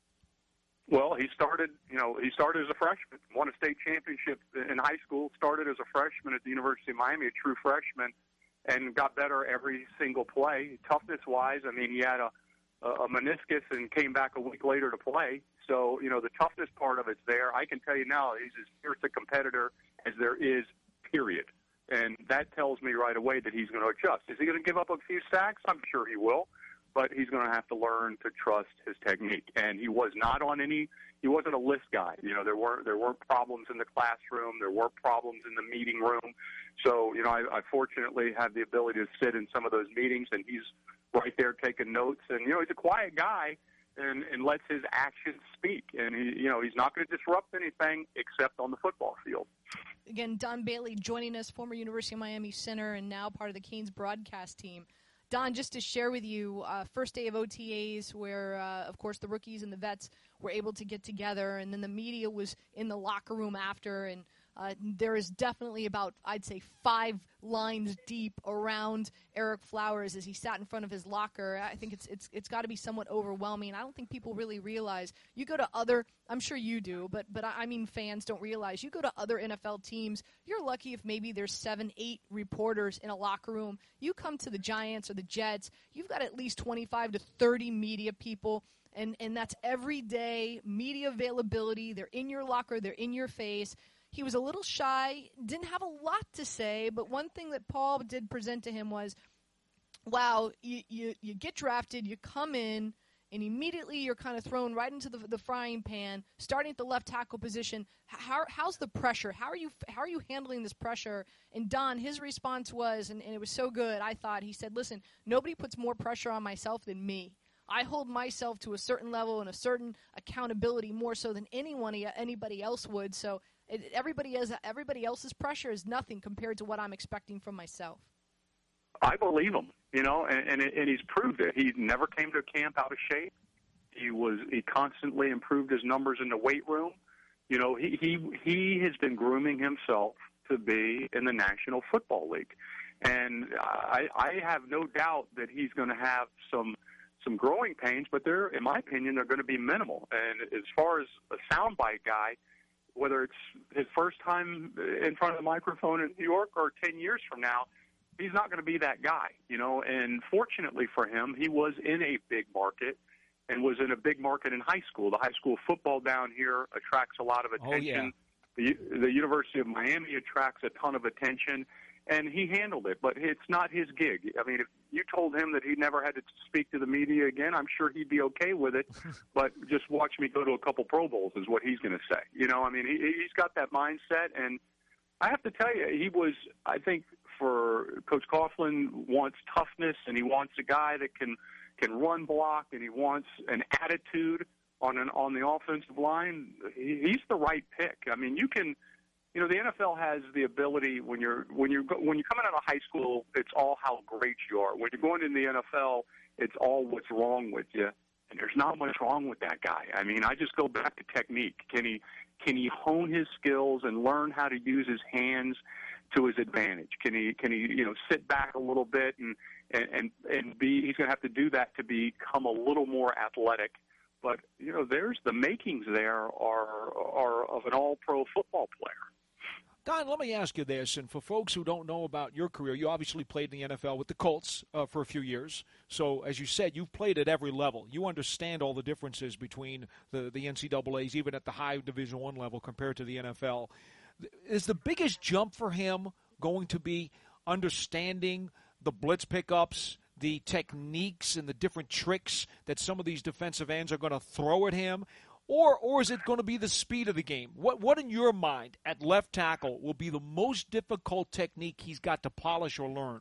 Well, he started, you know, he started as a freshman, won a state championship in high school, started as a freshman at the University of Miami, a true freshman, and got better every single play. Toughness-wise, I mean, he had a, a meniscus and came back a week later to play. So, you know, the toughness part of it's there. I can tell you now he's as fierce a competitor as there is, period. And that tells me right away that he's going to adjust. Is he going to give up a few sacks? I'm sure he will. But he's going to have to learn to trust his technique. And he was not on any, he wasn't a list guy. You know, there weren't, there weren't problems in the classroom. There weren't problems in the meeting room. So, you know, I, I fortunately had the ability to sit in some of those meetings, and he's right there taking notes. And, you know, he's a quiet guy and, and lets his actions speak. And, he, you know, he's not going to disrupt anything except on the football field. Again, Don Bailey joining us, former University of Miami center and now part of the Canes broadcast team. Don, just to share with you, uh, first day of O T As where, uh, of course, the rookies and the vets were able to get together, and then the media was in the locker room after, and uh, there is definitely about, I'd say, five lines deep around Ereck Flowers as he sat in front of his locker. I think it's it's it's got to be somewhat overwhelming. I don't think people really realize. You go to other, I'm sure you do, but but I mean fans don't realize. You go to other N F L teams, you're lucky if maybe there's seven, eight reporters in a locker room. You come to the Giants or the Jets, you've got at least twenty-five to thirty media people. And and that's everyday media availability. They're in your locker. They're in your face. He was a little shy, didn't have a lot to say, but one thing that Paul did present to him was wow, you, you, you get drafted, you come in, and immediately you're kind of thrown right into the, the frying pan, starting at the left tackle position. How, how's the pressure? How are you how are you handling this pressure? And Don, his response was, and, and it was so good, I thought, he said, listen, nobody puts more pressure on myself than me. I hold myself to a certain level and a certain accountability more so than anyone anybody else would. So it, everybody has everybody else's pressure is nothing compared to what I'm expecting from myself. I believe him, you know, and, and, and he's proved it. He never came to camp out of shape. He was he constantly improved his numbers in the weight room. You know, he he he has been grooming himself to be in the National Football League, and I, I have no doubt that he's going to have some some growing pains, but they're, in my opinion, they're going to be minimal. And as far as a soundbite guy, whether it's his first time in front of the microphone in New York or ten years from now, he's not going to be that guy, you know. And fortunately for him, he was in a big market and was in a big market in high school. The high school football down here attracts a lot of attention. Oh, yeah. The, the University of Miami attracts a ton of attention, and he handled it. But it's not his gig. I mean, if you told him that he never had to speak to the media again, I'm sure he'd be okay with it. But just watch me go to a couple Pro Bowls is what he's going to say. You know, I mean, he, he's got that mindset, and I have to tell you, he was, I think, for Coach Coughlin wants toughness, and he wants a guy that can can run block, and he wants an attitude on an on the offensive line. He, he's the right pick. I mean, you can, you know, the N F L has the ability when you're when you're when you're coming out of high school, it's all how great you are. When you're going into the N F L, it's all what's wrong with you, and there's not much wrong with that guy. I mean, I just go back to technique. Can he can he hone his skills and learn how to use his hands to his advantage? Can he can he you know sit back a little bit and and and, and be he's going to have to do that to become a little more athletic. But you know, there's the makings there are are of an all-pro football player. Don, let me ask you this, and for folks who don't know about your career, you obviously played in the N F L with the Colts uh, for a few years. So, as you said, you've played at every level. You understand all the differences between the, the N C double A's, even at the high Division One level, compared to the N F L. Is the biggest jump for him going to be understanding the blitz pickups, the techniques, and the different tricks that some of these defensive ends are going to throw at him? Or or is it going to be the speed of the game? What what in your mind at left tackle will be the most difficult technique he's got to polish or learn?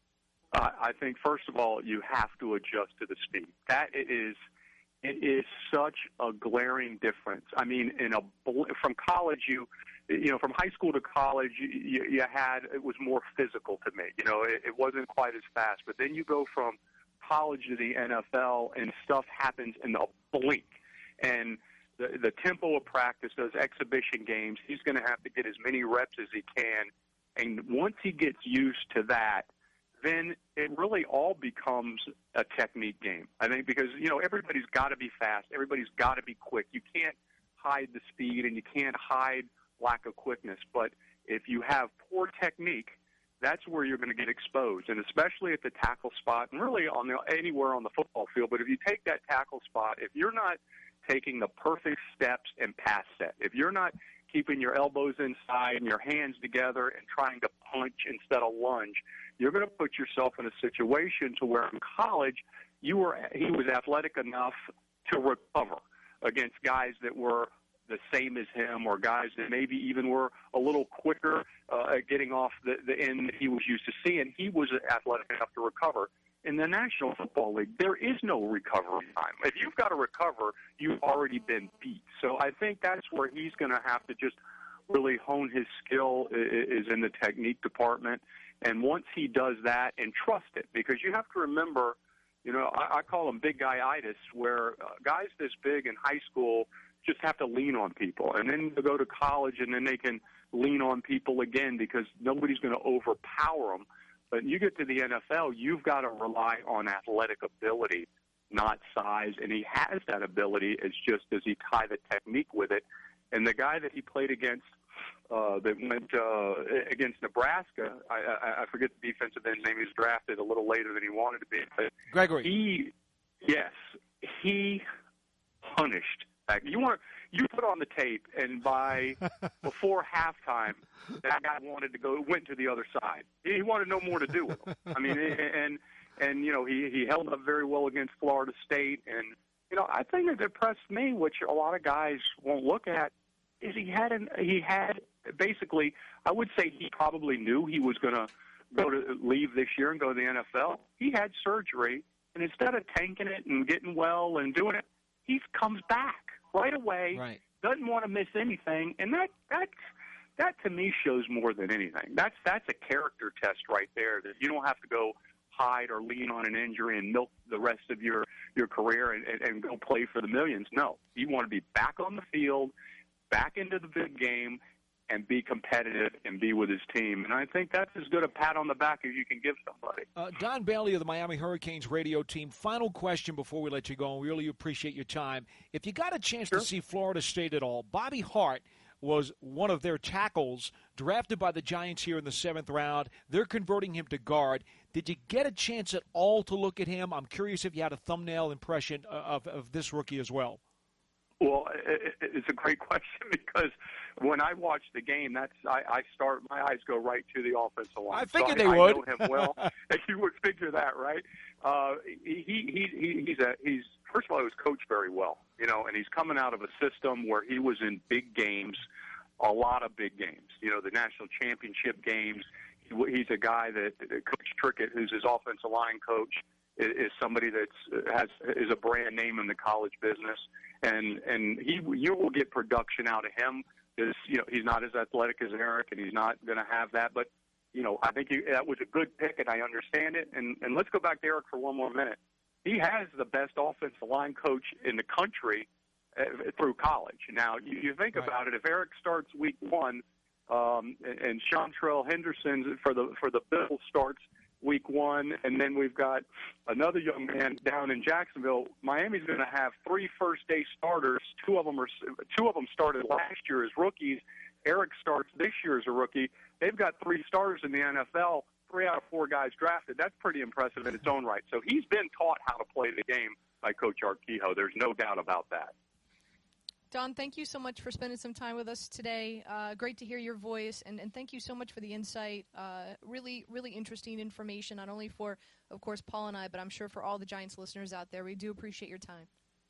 Uh, I think, first of all, you have to adjust to the speed. That is, it is such a glaring difference. I mean, in a from college, you you know, from high school to college, you, you had it was more physical to me. You know, it, it wasn't quite as fast. But then you go from college to the N F L, and stuff happens in a blink. And The, the tempo of practice, those exhibition games, he's going to have to get as many reps as he can. And once he gets used to that, then it really all becomes a technique game. I think because, you know, everybody's got to be fast. Everybody's got to be quick. You can't hide the speed and you can't hide lack of quickness. But if you have poor technique, that's where you're going to get exposed, and especially at the tackle spot and really on the, anywhere on the football field. But if you take that tackle spot, if you're not taking the perfect steps and pass set, if you're not keeping your elbows inside and your hands together and trying to punch instead of lunge, you're going to put yourself in a situation to where in college you were he was athletic enough to recover against guys that were the same as him or guys that maybe even were a little quicker uh, at getting off the, the end that he was used to seeing. He was athletic enough to recover. In the National Football League, there is no recovery time. If you've got to recover, you've already been beat. So I think that's where he's going to have to just really hone his skill is in the technique department. And once he does that, and trust it, because you have to remember, you know, I, I call them big guy-itis, where uh, guys this big in high school just have to lean on people. And then they go to college, and then they can lean on people again because nobody's going to overpower them. But you get to the N F L, you've got to rely on athletic ability, not size. And he has that ability. It's just does he tie the technique with it? And the guy that he played against uh, that went uh, against Nebraska, I, I, I forget the defensive end's name. He was drafted a little later than he wanted to be. But Gregory. He, yes, he punished. You want you put on the tape, and by before halftime, that guy wanted to go went to the other side. He wanted no more to do with him. I mean, and and you know he he held up very well against Florida State. And you know, I think that impressed me, which a lot of guys won't look at, is he had an he had basically. I would say he probably knew he was going to go to leave this year and go to the N F L. He had surgery, and instead of tanking it and getting well and doing it, he comes back right away. Right. Doesn't want to miss anything, and that that that to me shows more than anything. That's that's a character test right there. That you don't have to go hide or lean on an injury and milk the rest of your your career and, and, and go play for the millions. No, you want to be back on the field, back into the big game, and be competitive and be with his team. And I think that's as good a pat on the back as you can give somebody. Uh, Don Bailey of the Miami Hurricanes radio team, final question before we let you go, and we really appreciate your time. If you got a chance Sure. to see Florida State at all, Bobby Hart was one of their tackles drafted by the Giants here in the seventh round. They're converting him to guard. Did you get a chance at all to look at him? I'm curious if you had a thumbnail impression of, of this rookie as well. Well, it's a great question because when I watch the game, that's I, I start my eyes go right to the offensive line. I figured so they I, would. I know him well. You would figure that, right? Uh, he, he he he's a he's first of all he was coached very well, you know, and he's coming out of a system where he was in big games, a lot of big games, you know, the national championship games. He, he's a guy that Coach Trickett, who's his offensive line coach, is, is somebody that's has is a brand name in the college business. And and he you will get production out of him. Is you know he's not as athletic as Eric, and he's not going to have that. But you know I think he, that was a good pick, and I understand it. And and let's go back to Eric for one more minute. He has the best offensive line coach in the country uh, through college. Now you, you think right. about it. If Eric starts week one, um, and, and Chantrell Henderson for the for the Bills starts week one, and then we've got another young man down in Jacksonville. Miami's going to have three first-day starters. Two of them are two of them started last year as rookies. Eric starts this year as a rookie. They've got three starters in the N F L. Three out of four guys drafted. That's pretty impressive in its own right. So he's been taught how to play the game by Coach Art Kehoe. There's no doubt about that. Don, thank you so much for spending some time with us today. Uh, great to hear your voice, and, and thank you so much for the insight. Uh, really, really interesting information, not only for, of course, Paul and I, but I'm sure for all the Giants listeners out there. We do appreciate your time.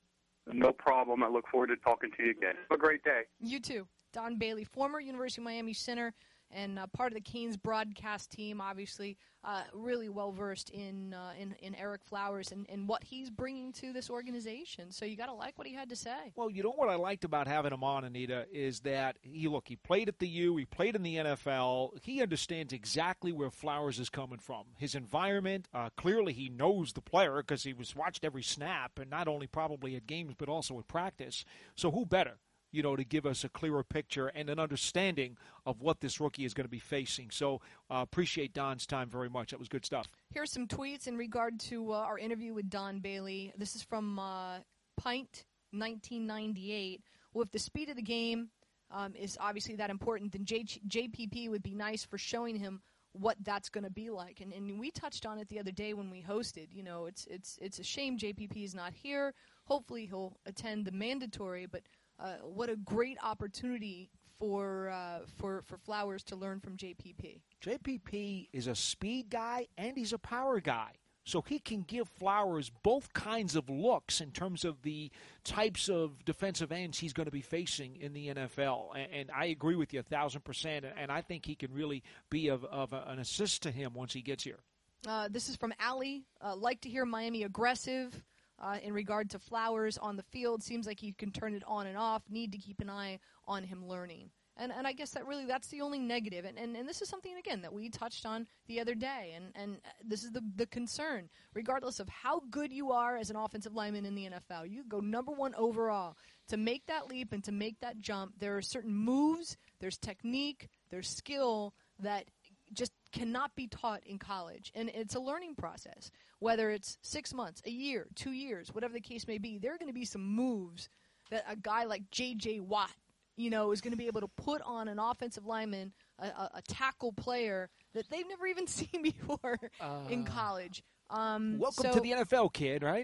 No problem. I look forward to talking to you again. Have a great day. You too. Don Bailey, former University of Miami center and uh, part of the Canes broadcast team, obviously uh, really well-versed in, uh, in in Eric Flowers and, and what he's bringing to this organization. So you got to like what he had to say. Well, you know what I liked about having him on, Anita, is that he look he played at the U, he played in the N F L. He understands exactly where Flowers is coming from. His environment, uh, clearly he knows the player because he was watched every snap, and not only probably at games but also at practice. So who better, you know, to give us a clearer picture and an understanding of what this rookie is going to be facing. So uh, appreciate Don's time very much. That was good stuff. Here's some tweets in regard to uh, our interview with Don Bailey. This is from uh, Pint nineteen ninety-eight. Well, if the speed of the game um, is obviously that important, then J- JPP would be nice for showing him what that's going to be like. And, and we touched on it the other day when we hosted. You know, it's it's it's a shame J P P is not here. Hopefully he'll attend the mandatory, but Uh, what a great opportunity for uh, for for Flowers to learn from J P P. J P P is a speed guy and he's a power guy. So he can give Flowers both kinds of looks in terms of the types of defensive ends he's going to be facing in the N F L. And, and I agree with you a thousand percent. And I think he can really be of, of a, an assist to him once he gets here. Uh, this is from Allie. Uh, like to hear Miami aggressive. Uh, in regard to Flowers on the field, seems like he can turn it on and off. Need to keep an eye on him learning. And and I guess that really that's the only negative. And, and, and this is something, again, that we touched on the other day. And, and this is the, the concern. Regardless of how good you are as an offensive lineman in the N F L, you go number one overall. To make that leap and to make that jump, there are certain moves, there's technique, there's skill that just cannot be taught in college. And it's a learning process. Whether it's six months, a year, two years, whatever the case may be, there are going to be some moves that a guy like J J Watt, you know, is going to be able to put on an offensive lineman, a, a, a tackle player that they've never even seen before uh, in college. Um, welcome so, to the N F L, kid, right?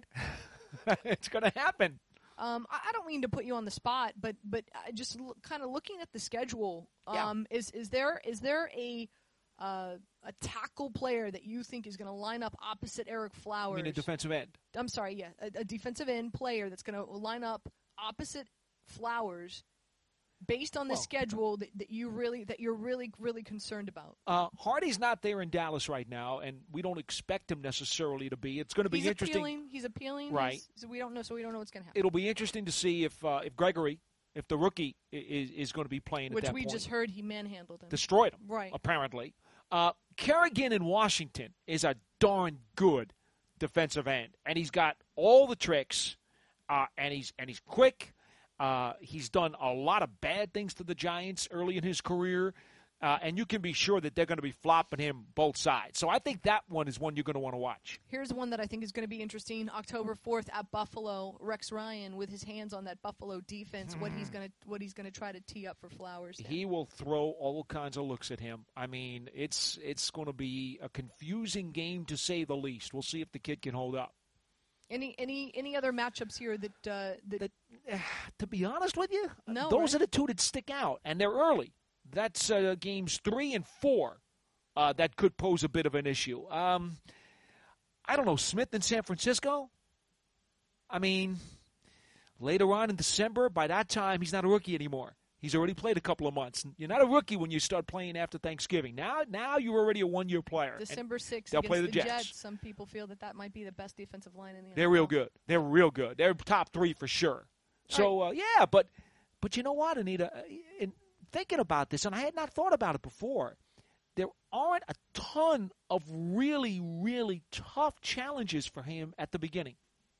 It's going to happen. Um, I, I don't mean to put you on the spot, but but uh, just l- kind of looking at the schedule, um, yeah. is is there is there a uh, a tackle player that you think is going to line up opposite Eric Flowers. I mean, a defensive end. I'm sorry, yeah, a, a defensive end player that's going to line up opposite Flowers, based on the well, schedule that, that you really that you're really really concerned about. Uh, Hardy's not there in Dallas right now, and we don't expect him necessarily to be. It's going to be He's interesting. Appealing. He's appealing, right? He's, so we don't know. So we don't know what's going to happen. It'll be interesting to see if uh, if Gregory, if the rookie is is going to be playing Which at that we point. just heard he manhandled him, destroyed him, right? Apparently, uh, Kerrigan in Washington is a darn good defensive end, and he's got all the tricks, uh, and he's and he's quick. Uh, he's done a lot of bad things to the Giants early in his career, uh, and you can be sure that they're going to be flopping him both sides. So I think that one is one you're going to want to watch. Here's one that I think is going to be interesting. October fourth at Buffalo, Rex Ryan with his hands on that Buffalo defense. Mm. What he's going to what he's going to try to tee up for Flowers. He will throw all kinds of looks at him. I mean, it's it's going to be a confusing game to say the least. We'll see if the kid can hold up. Any any any other matchups here that uh, that, that uh, to be honest with you, no, those right? are the two that stick out, and they're early. That's uh, games three and four uh, that could pose a bit of an issue. Um, I don't know, Smith in San Francisco. I mean, later on in December, by that time, he's not a rookie anymore. He's already played a couple of months. You're not a rookie when you start playing after Thanksgiving. Now, now you're already a one-year player. December sixth they'll against play the, the Jets. Jets. Some people feel that that might be the best defensive line in the N F L. They're real good. They're real good. They're top three for sure. So, uh, yeah, but but you know what, Anita? In thinking about this, and I had not thought about it before, there aren't a ton of really, really tough challenges for him at the beginning.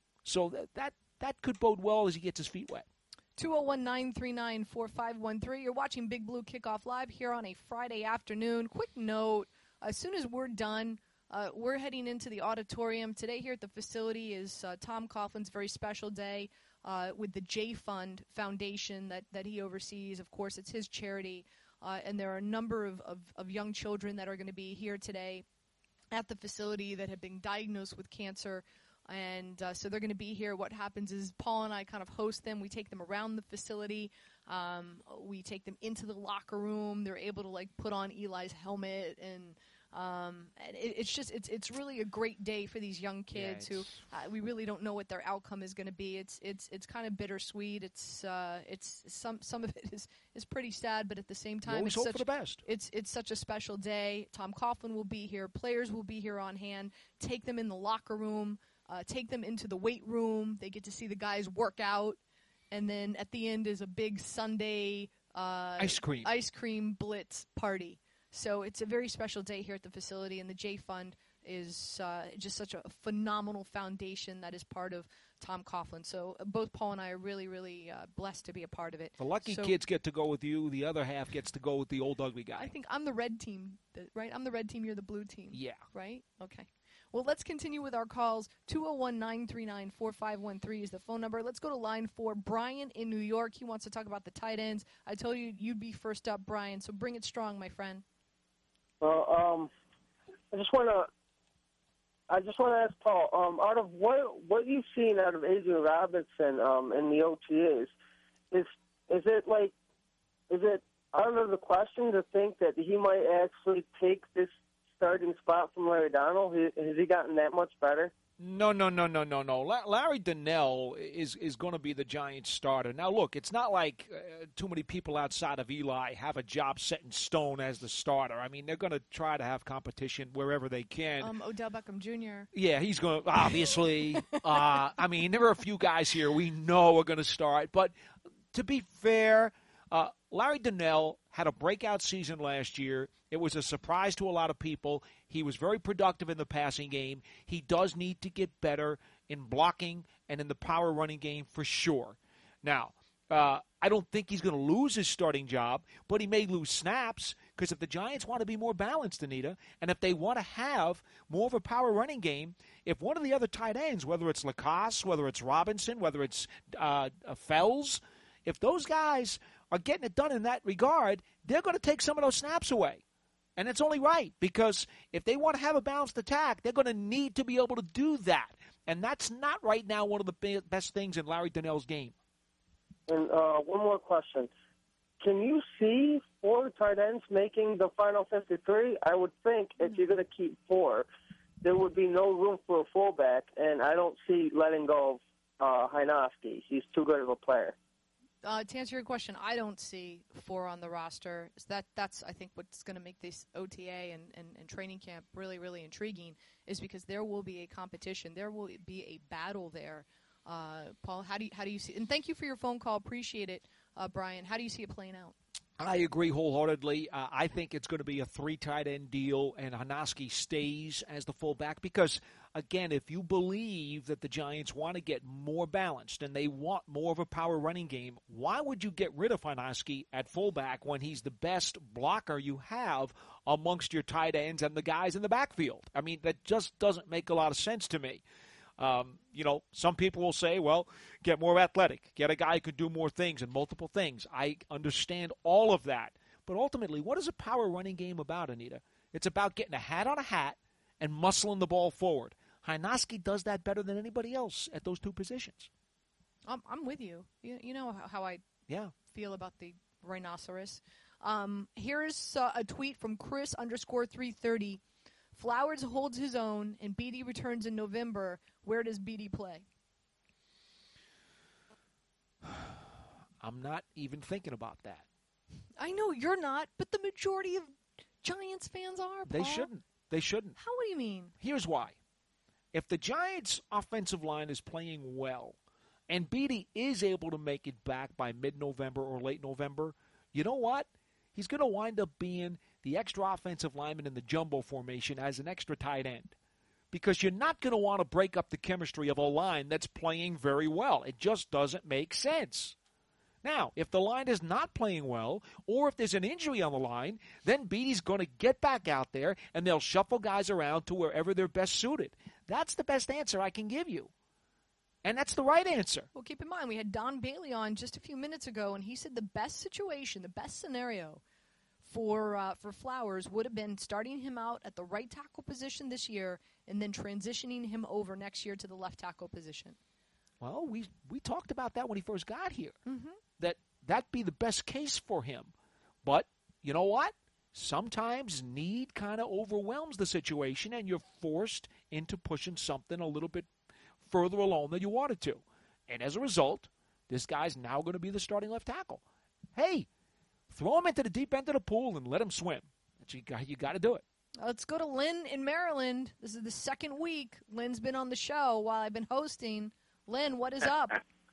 So that that, that could bode well as he gets his feet wet. two oh one, nine three nine, four five one three. You're watching Big Blue Kickoff Live here on a Friday afternoon. Quick note, as soon as we're done, uh, we're heading into the auditorium. Today here at the facility is uh, Tom Coughlin's very special day uh, with the J Fund Foundation that, that he oversees. Of course, it's his charity, uh, and there are a number of, of, of young children that are going to be here today at the facility that have been diagnosed with cancer. And uh, so they're going to be here. What happens is Paul and I kind of host them. We take them around the facility. Um, we take them into the locker room. They're able to, like, put on Eli's helmet. And um, it, it's just it's it's really a great day for these young kids yeah, who uh, we really don't know what their outcome is going to be. It's it's it's kind of bittersweet. It's uh, it's some some of it is, is pretty sad, but at the same time, it's such, for the best. It's it's such a special day. Tom Coughlin will be here. Players will be here on hand. Take them in the locker room. Uh, take them into the weight room. They get to see the guys work out. And then at the end is a big Sunday uh, ice cream ice cream blitz party. So it's a very special day here at the facility. And the J Fund is uh, just such a phenomenal foundation that is part of Tom Coughlin. So uh, both Paul and I are really, really uh, blessed to be a part of it. The lucky so, kids get to go with you. The other half gets to go with the old ugly guy. I think I'm the red team, right? I'm the red team. You're the blue team. Yeah. Right? Okay. Well, let's continue with our calls. two oh one, nine three nine, four five one three is the phone number. Let's go to line four. Brian in New York. He wants to talk about the tight ends. I told you you'd be first up, Brian, so bring it strong, my friend. Well, um, I just want to I just want to ask Paul, um, out of what what you've seen out of Adrian Robinson um, in the O T As, is is it like is it out of the question to think that he might actually take this starting spot from Larry Donnell? Has he gotten that much better? No, no, no, no, no, no. Larry Donnell is is going to be the Giants' starter. Now, look, it's not like uh, too many people outside of Eli have a job set in stone as the starter. I mean, they're going to try to have competition wherever they can. Um, Odell Beckham Junior Yeah, he's going to, obviously. uh, I mean, there are a few guys here we know are going to start. But to be fair, uh, Larry Donnell had a breakout season last year. It was a surprise to a lot of people. He was very productive in the passing game. He does need to get better in blocking and in the power running game for sure. Now, uh, I don't think he's going to lose his starting job, but he may lose snaps because if the Giants want to be more balanced, Anita, and if they want to have more of a power running game, if one of the other tight ends, whether it's Lacoste, whether it's Robinson, whether it's uh, Fells, if those guys are getting it done in that regard, they're going to take some of those snaps away. And it's only right, because if they want to have a balanced attack, they're going to need to be able to do that. And that's not right now one of the best things in Larry Donnell's game. And uh, one more question. can you see four tight ends making the final fifty-three? I would think if you're going to keep four, there would be no room for a fullback, and I don't see letting go of uh, Hajnowski. He's too good of a player. Uh, to answer your question, I don't see four on the roster. So that that's I think what's going to make this O T A and, and, and training camp really, really intriguing is because there will be a competition. There will be a battle there. Uh, Paul, how do you, how do you see? And thank you for your phone call. Appreciate it, uh, Brian. How do you see it playing out? I agree wholeheartedly. Uh, I think it's going to be a three tight end deal, and Hajnowski stays as the fullback because, again, if you believe that the Giants want to get more balanced and they want more of a power running game, why would you get rid of Hajnowski at fullback when he's the best blocker you have amongst your tight ends and the guys in the backfield? I mean, that just doesn't make a lot of sense to me. Um, you know, some people will say, well, get more athletic, get a guy who could do more things and multiple things. I understand all of that. But ultimately, what is a power running game about, Anita? It's about getting a hat on a hat and muscling the ball forward. Hajnowski does that better than anybody else at those two positions. I'm, I'm with you. you. You know how I yeah. feel about the rhinoceros. Um, here's uh, a tweet from Chris underscore three thirty. Flowers holds his own, and Beatty returns in November. Where does Beatty play? I'm not even thinking about that. I know you're not, but the majority of Giants fans are, Paul. They shouldn't. They shouldn't. How do you mean? Here's why. If the Giants' offensive line is playing well, and Beatty is able to make it back by mid-November or late November, you know what? He's going to wind up being the extra offensive lineman in the jumbo formation as an extra tight end. Because you're not going to want to break up the chemistry of a line that's playing very well. It just doesn't make sense. Now, if the line is not playing well, or if there's an injury on the line, then Beatty's going to get back out there, and they'll shuffle guys around to wherever they're best suited. That's the best answer I can give you. And that's the right answer. Well, keep in mind, we had Don Bailey on just a few minutes ago, and he said the best situation, the best scenario for uh, for Flowers would have been starting him out at the right tackle position this year and then transitioning him over next year to the left tackle position. Well, we we talked about that when he first got here, mm-hmm. that that'd be the best case for him. But you know what? Sometimes need kind of overwhelms the situation, and you're forced into pushing something a little bit further along than you wanted to. And as a result, this guy's now going to be the starting left tackle. Hey, throw him into the deep end of the pool and let him swim. You got, you got to do it. Let's go to Lynn in Maryland. This is the second week Lynn's been on the show while I've been hosting. Lynn, what is up?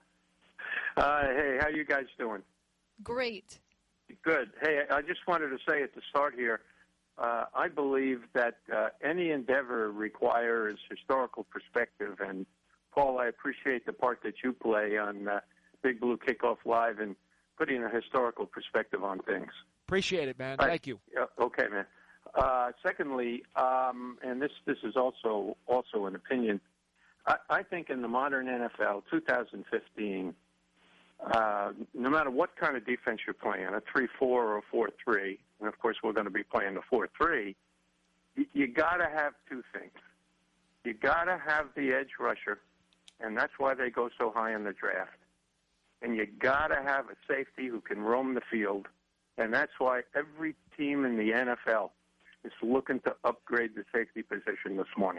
Uh, hey, how you guys doing? Great. Good. Hey, I just wanted to say at the start here, uh, I believe that uh, any endeavor requires historical perspective. And, Paul, I appreciate the part that you play on uh, Big Blue Kickoff Live and putting a historical perspective on things. Appreciate it, man. I, Thank you. Uh, okay, man. Uh, secondly, um, and this this is also also an opinion, I, I think in the modern N F L, two thousand fifteen, uh, no matter what kind of defense you're playing, a three four or a four three, and of course we're going to be playing the four three, you, you got to have two things. You got to have the edge rusher, and that's why they go so high in the draft. And you got to have a safety who can roam the field, and that's why every team in the N F L is looking to upgrade the safety position this morning.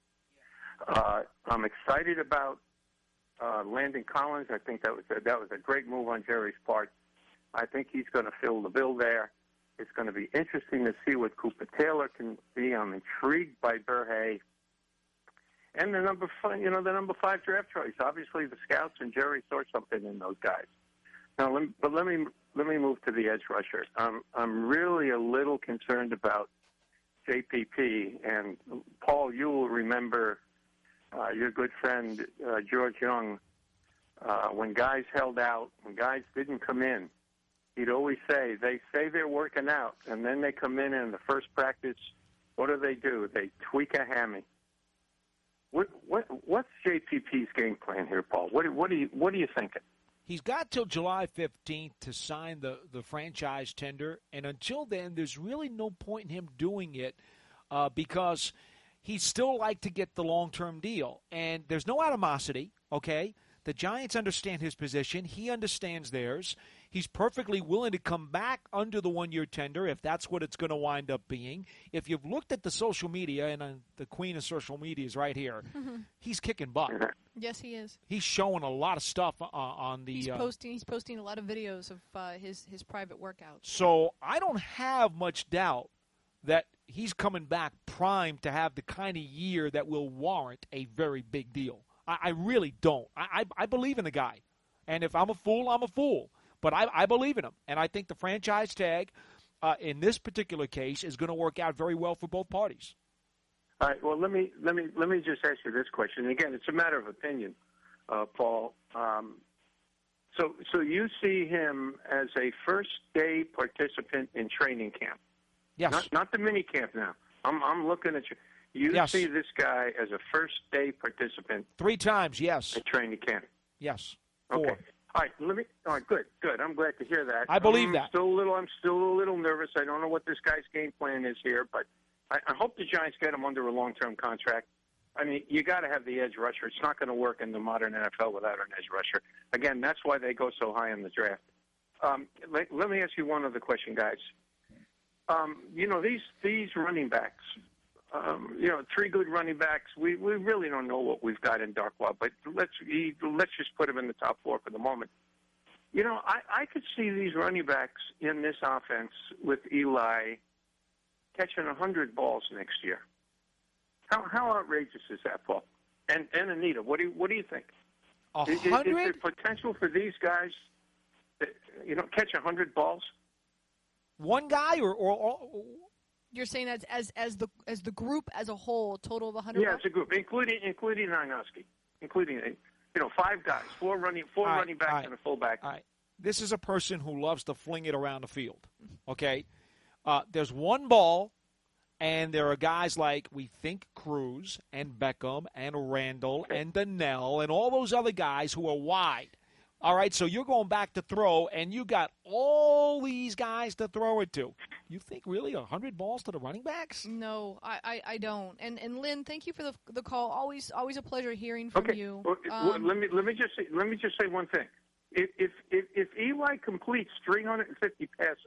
Uh, I'm excited about uh, Landon Collins. I think that was a, that was a great move on Jerry's part. I think he's going to fill the bill there. It's going to be interesting to see what Cooper Taylor can be. I'm intrigued by Burhay. And the number five, you know, the number five draft choice. Obviously, the scouts and Jerry saw something in those guys. Now, let me, but let me let me move to the edge rusher. I'm I'm really a little concerned about J P P. And Paul, you will remember uh, your good friend uh, George Young. Uh, when guys held out, when guys didn't come in, he'd always say, "They say they're working out, and then they come in and in the first practice, what do they do? They tweak a hammy." What, what what's J P P's game plan here, Paul? What what do you what are you thinking? He's got till July fifteenth to sign the, the franchise tender, and until then, there's really no point in him doing it uh, because he'd still like to get the long-term deal. And there's no animosity, okay? The Giants understand his position. He understands theirs. He's perfectly willing to come back under the one-year tender if that's what it's going to wind up being. If you've looked at the social media, and uh, the queen of social media is right here, mm-hmm. he's kicking butt. Yes, he is. He's showing a lot of stuff uh, on the. He's uh, posting. He's posting a lot of videos of uh, his his private workouts. So I don't have much doubt that he's coming back primed to have the kind of year that will warrant a very big deal. I, I really don't. I, I I believe in the guy, and if I'm a fool, I'm a fool. But I, I believe in him, and I think the franchise tag uh, in this particular case is going to work out very well for both parties. All right. Well, let me let me let me just ask you this question. Again, it's a matter of opinion, uh, Paul. Um, so, so you see him as a first day participant in training camp? Yes. Not, not the mini camp now. I'm I'm looking at you. You yes. see this guy as a first day participant three times? Yes. At training camp. Yes. Four. Okay. All right, let me. All right, good, good. I'm glad to hear that. I believe I'm that. Still a little. I'm still a little nervous. I don't know what this guy's game plan is here, but I, I hope the Giants get him under a long-term contract. I mean, you got to have the edge rusher. It's not going to work in the modern N F L without an edge rusher. Again, that's why they go so high in the draft. Um, let, let me ask you one other question, guys. Um, you know, these these running backs. Um, you know, three good running backs. We we really don't know what we've got in Darkwa, but let's he, let's just put him in the top four for the moment. You know, I, I could see these running backs in this offense with Eli catching a hundred balls next year. How how outrageous is that, Paul? And and Anita, what do you, what do you think? A is, is, is hundred? there potential for these guys, to, you know, catch a hundred balls? One guy, or, or, or you're saying as as as the as the group as a whole, total of a hundred? Yeah, it's a group, including including Nagowski, including you know five guys, four running four right, running backs right, and a fullback. All right. This is a person who loves to fling it around the field. Okay, uh, there's one ball, and there are guys like we think Cruz and Beckham and Randall and Donnell and all those other guys who are wide. All right, so you're going back to throw, and you got all these guys to throw it to. You think really a hundred balls to the running backs? No, I, I, I don't. And and Lynn, thank you for the the call. Always always a pleasure hearing from okay. you. Well, um, let me let me just say, let me just say one thing. If if if, if Eli completes three hundred fifty passes,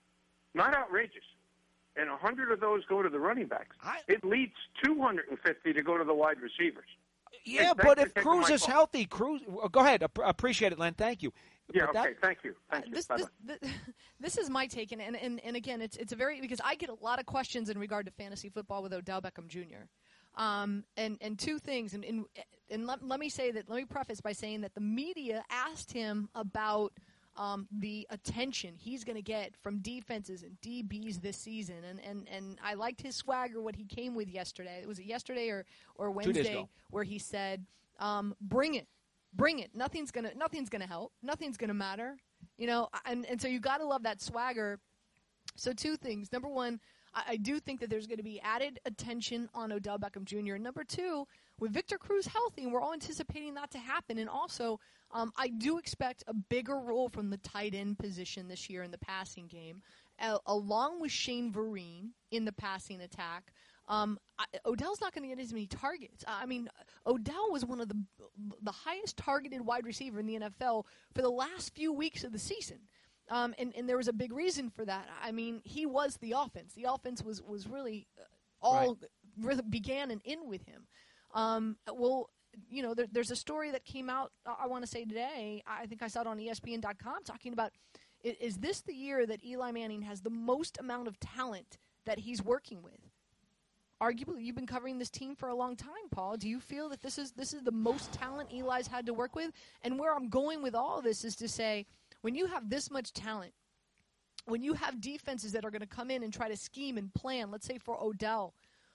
not outrageous, and a hundred of those go to the running backs, I, it leads two hundred fifty to go to the wide receivers. Yeah, hey, but if Cruz is call. healthy, Cruz. Go ahead. Appreciate it, Len. Thank you. Yeah. But okay. that, thank you. Thank uh, you. this, this, this, this is my take, and, and, and, and again, it's it's a very because I get a lot of questions in regard to fantasy football with Odell Beckham Junior Um, and and two things, and and, and let, let me say that. Let me preface by saying that the media asked him about um, the attention he's going to get from defenses and D Bs this season, and, and, and I liked his swagger. What he came with yesterday, was it yesterday or or Wednesday, where he said, um, "Bring it, bring it. Nothing's gonna nothing's gonna help. Nothing's gonna matter." You know, and and so you got to love that swagger. So two things. Number one, I, I do think that there's going to be added attention on Odell Beckham Junior And number two, with Victor Cruz healthy, and we're all anticipating that to happen. And also, um, I do expect a bigger role from the tight end position this year in the passing game, uh, along with Shane Vereen in the passing attack. Um, I, Odell's not going to get as many targets. I mean, Odell was one of the the highest targeted wide receiver in the N F L for the last few weeks of the season. Um, and, and there was a big reason for that. I mean, he was the offense. The offense was, was really all right. really began and end with him. Um, well, you know, there, there's a story that came out, I want to say today, I think I saw it on E S P N dot com, talking about, is, is this the year that Eli Manning has the most amount of talent that he's working with? Arguably, you've been covering this team for a long time, Paul. Do you feel that this is this is the most talent Eli's had to work with? And where I'm going with all of this is to say, when you have this much talent, when you have defenses that are going to come in and try to scheme and plan, let's say for Odell,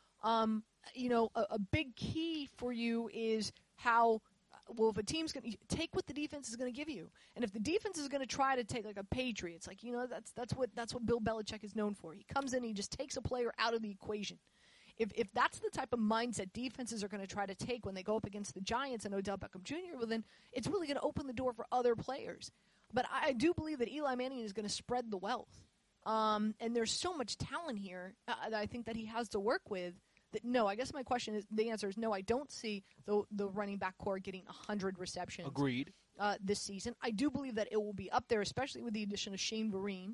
um, you know, a, a big key for you is how, well, if a team's going to take what the defense is going to give you. And if the defense is going to try to take like a Patriots, like, you know, that's that's what that's what Bill Belichick is known for. He comes in and he just takes a player out of the equation. If if that's the type of mindset defenses are going to try to take when they go up against the Giants and Odell Beckham Junior, well, then it's really going to open the door for other players. But I do believe that Eli Manning is going to spread the wealth. Um, and there's so much talent here uh, that I think that he has to work with that, no, I guess my question is, the answer is no, I don't see the the running back core getting one hundred receptions. Agreed. uh, this season. I do believe that it will be up there, especially with the addition of Shane Vereen.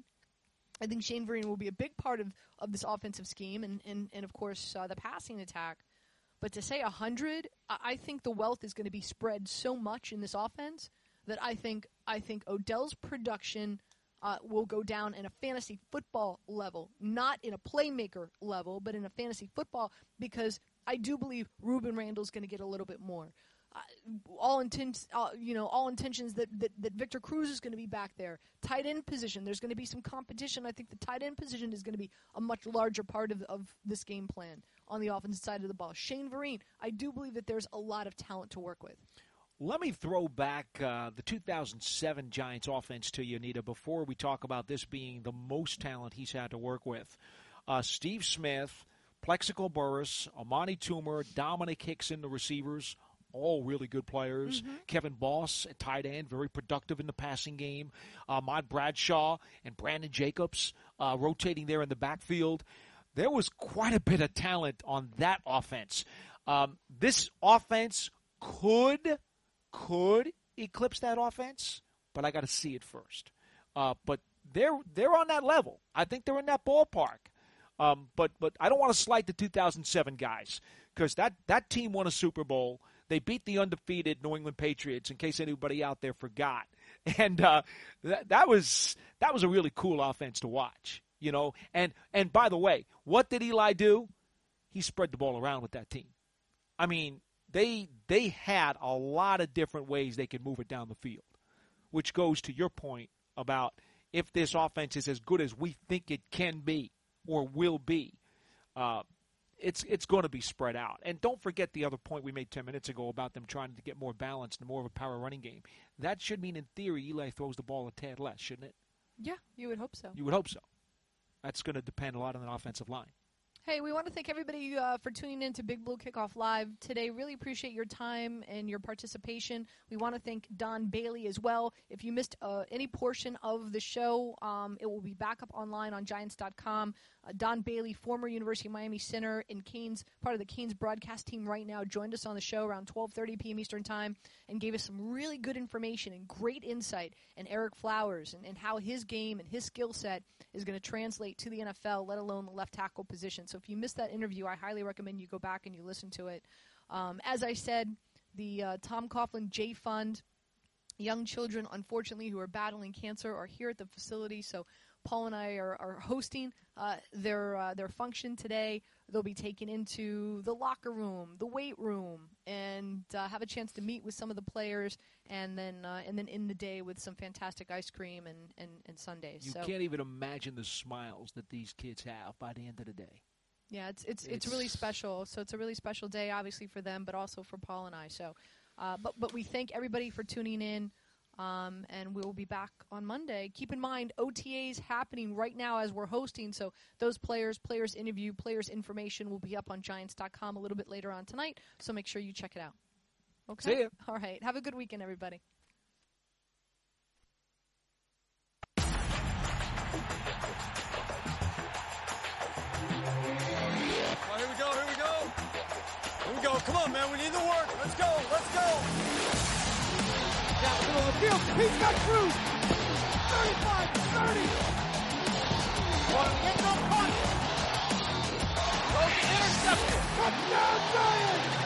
I think Shane Vereen will be a big part of, of this offensive scheme and, and, and of course, uh, the passing attack. But to say one hundred, I think the wealth is going to be spread so much in this offense that I think I think Odell's production uh, will go down in a fantasy football level, not in a playmaker level, but in a fantasy football, because I do believe Ruben Randall's going to get a little bit more. Uh, all intent, uh, you know, all intentions that, that, that Victor Cruz is going to be back there. Tight end position, there's going to be some competition. I think the tight end position is going to be a much larger part of, of this game plan on the offensive side of the ball. Shane Vereen, I do believe that there's a lot of talent to work with. Let me throw back uh, the two thousand seven Giants offense to you, Anita, before we talk about this being the most talent he's had to work with. Uh, Steve Smith, Plexico Burress, Amani Toomer, Dominic Hickson, the receivers, all really good players. Mm-hmm. Kevin Boss at tight end, very productive in the passing game. Uh, Ahmad Bradshaw and Brandon Jacobs uh, rotating there in the backfield. There was quite a bit of talent on that offense. Um, this offense could, could eclipse that offense, but I got to see it first. Uh, but they're they're on that level. I think they're in that ballpark. Um, but but I don't want to slight the two thousand seven guys because that, that team won a Super Bowl. They beat the undefeated New England Patriots, in case anybody out there forgot. And uh, that, that was that was a really cool offense to watch, you know. And and by the way, what did Eli do? He spread the ball around with that team. I mean, they they had a lot of different ways they could move it down the field, which goes to your point about if this offense is as good as we think it can be or will be. Uh, It's it's going to be spread out. And don't forget the other point we made ten minutes ago about them trying to get more balanced and more of a power running game. That should mean, in theory, Eli throws the ball a tad less, shouldn't it? Yeah, you would hope so. You would hope so. That's going to depend a lot on the offensive line. Hey, we want to thank everybody uh, for tuning in to Big Blue Kickoff Live today. Really appreciate your time and your participation. We want to thank Don Bailey as well. If you missed uh, any portion of the show, um, it will be back up online on Giants dot com. Uh, Don Bailey, former University of Miami center and Canes, part of the Canes broadcast team right now, joined us on the show around twelve thirty p.m. Eastern Time and gave us some really good information and great insight. And Eric Flowers and, and how his game and his skill set is going to translate to the N F L, let alone the left tackle position. So if you missed that interview, I highly recommend you go back and you listen to it. Um, as I said, the uh, Tom Coughlin J Fund, young children, unfortunately, who are battling cancer are here at the facility. So Paul and I are, are hosting uh, their uh, their function today. They'll be taken into the locker room, the weight room, and uh, have a chance to meet with some of the players, and then uh, and then in the day with some fantastic ice cream and, and, and sundaes. You so, can't even imagine the smiles that these kids have by the end of the day. Yeah, it's, it's it's it's really special. So it's a really special day, obviously, for them, but also for Paul and I. So, uh, but but we thank everybody for tuning in. Um, and we will be back on Monday. Keep in mind, O T As happening right now as we're hosting, so those players, players interview, players information will be up on Giants dot com a little bit later on tonight, so make sure you check it out. Okay? See ya. All right. Have a good weekend, everybody. Well, here we go, here we go. Here we go. Come on, man. We need the work. Let's go. Let's go. Down the middle of the field. He's got Cruz. thirty-five, thirty. One, get no punt. Goes intercepted. Touchdown, Giants.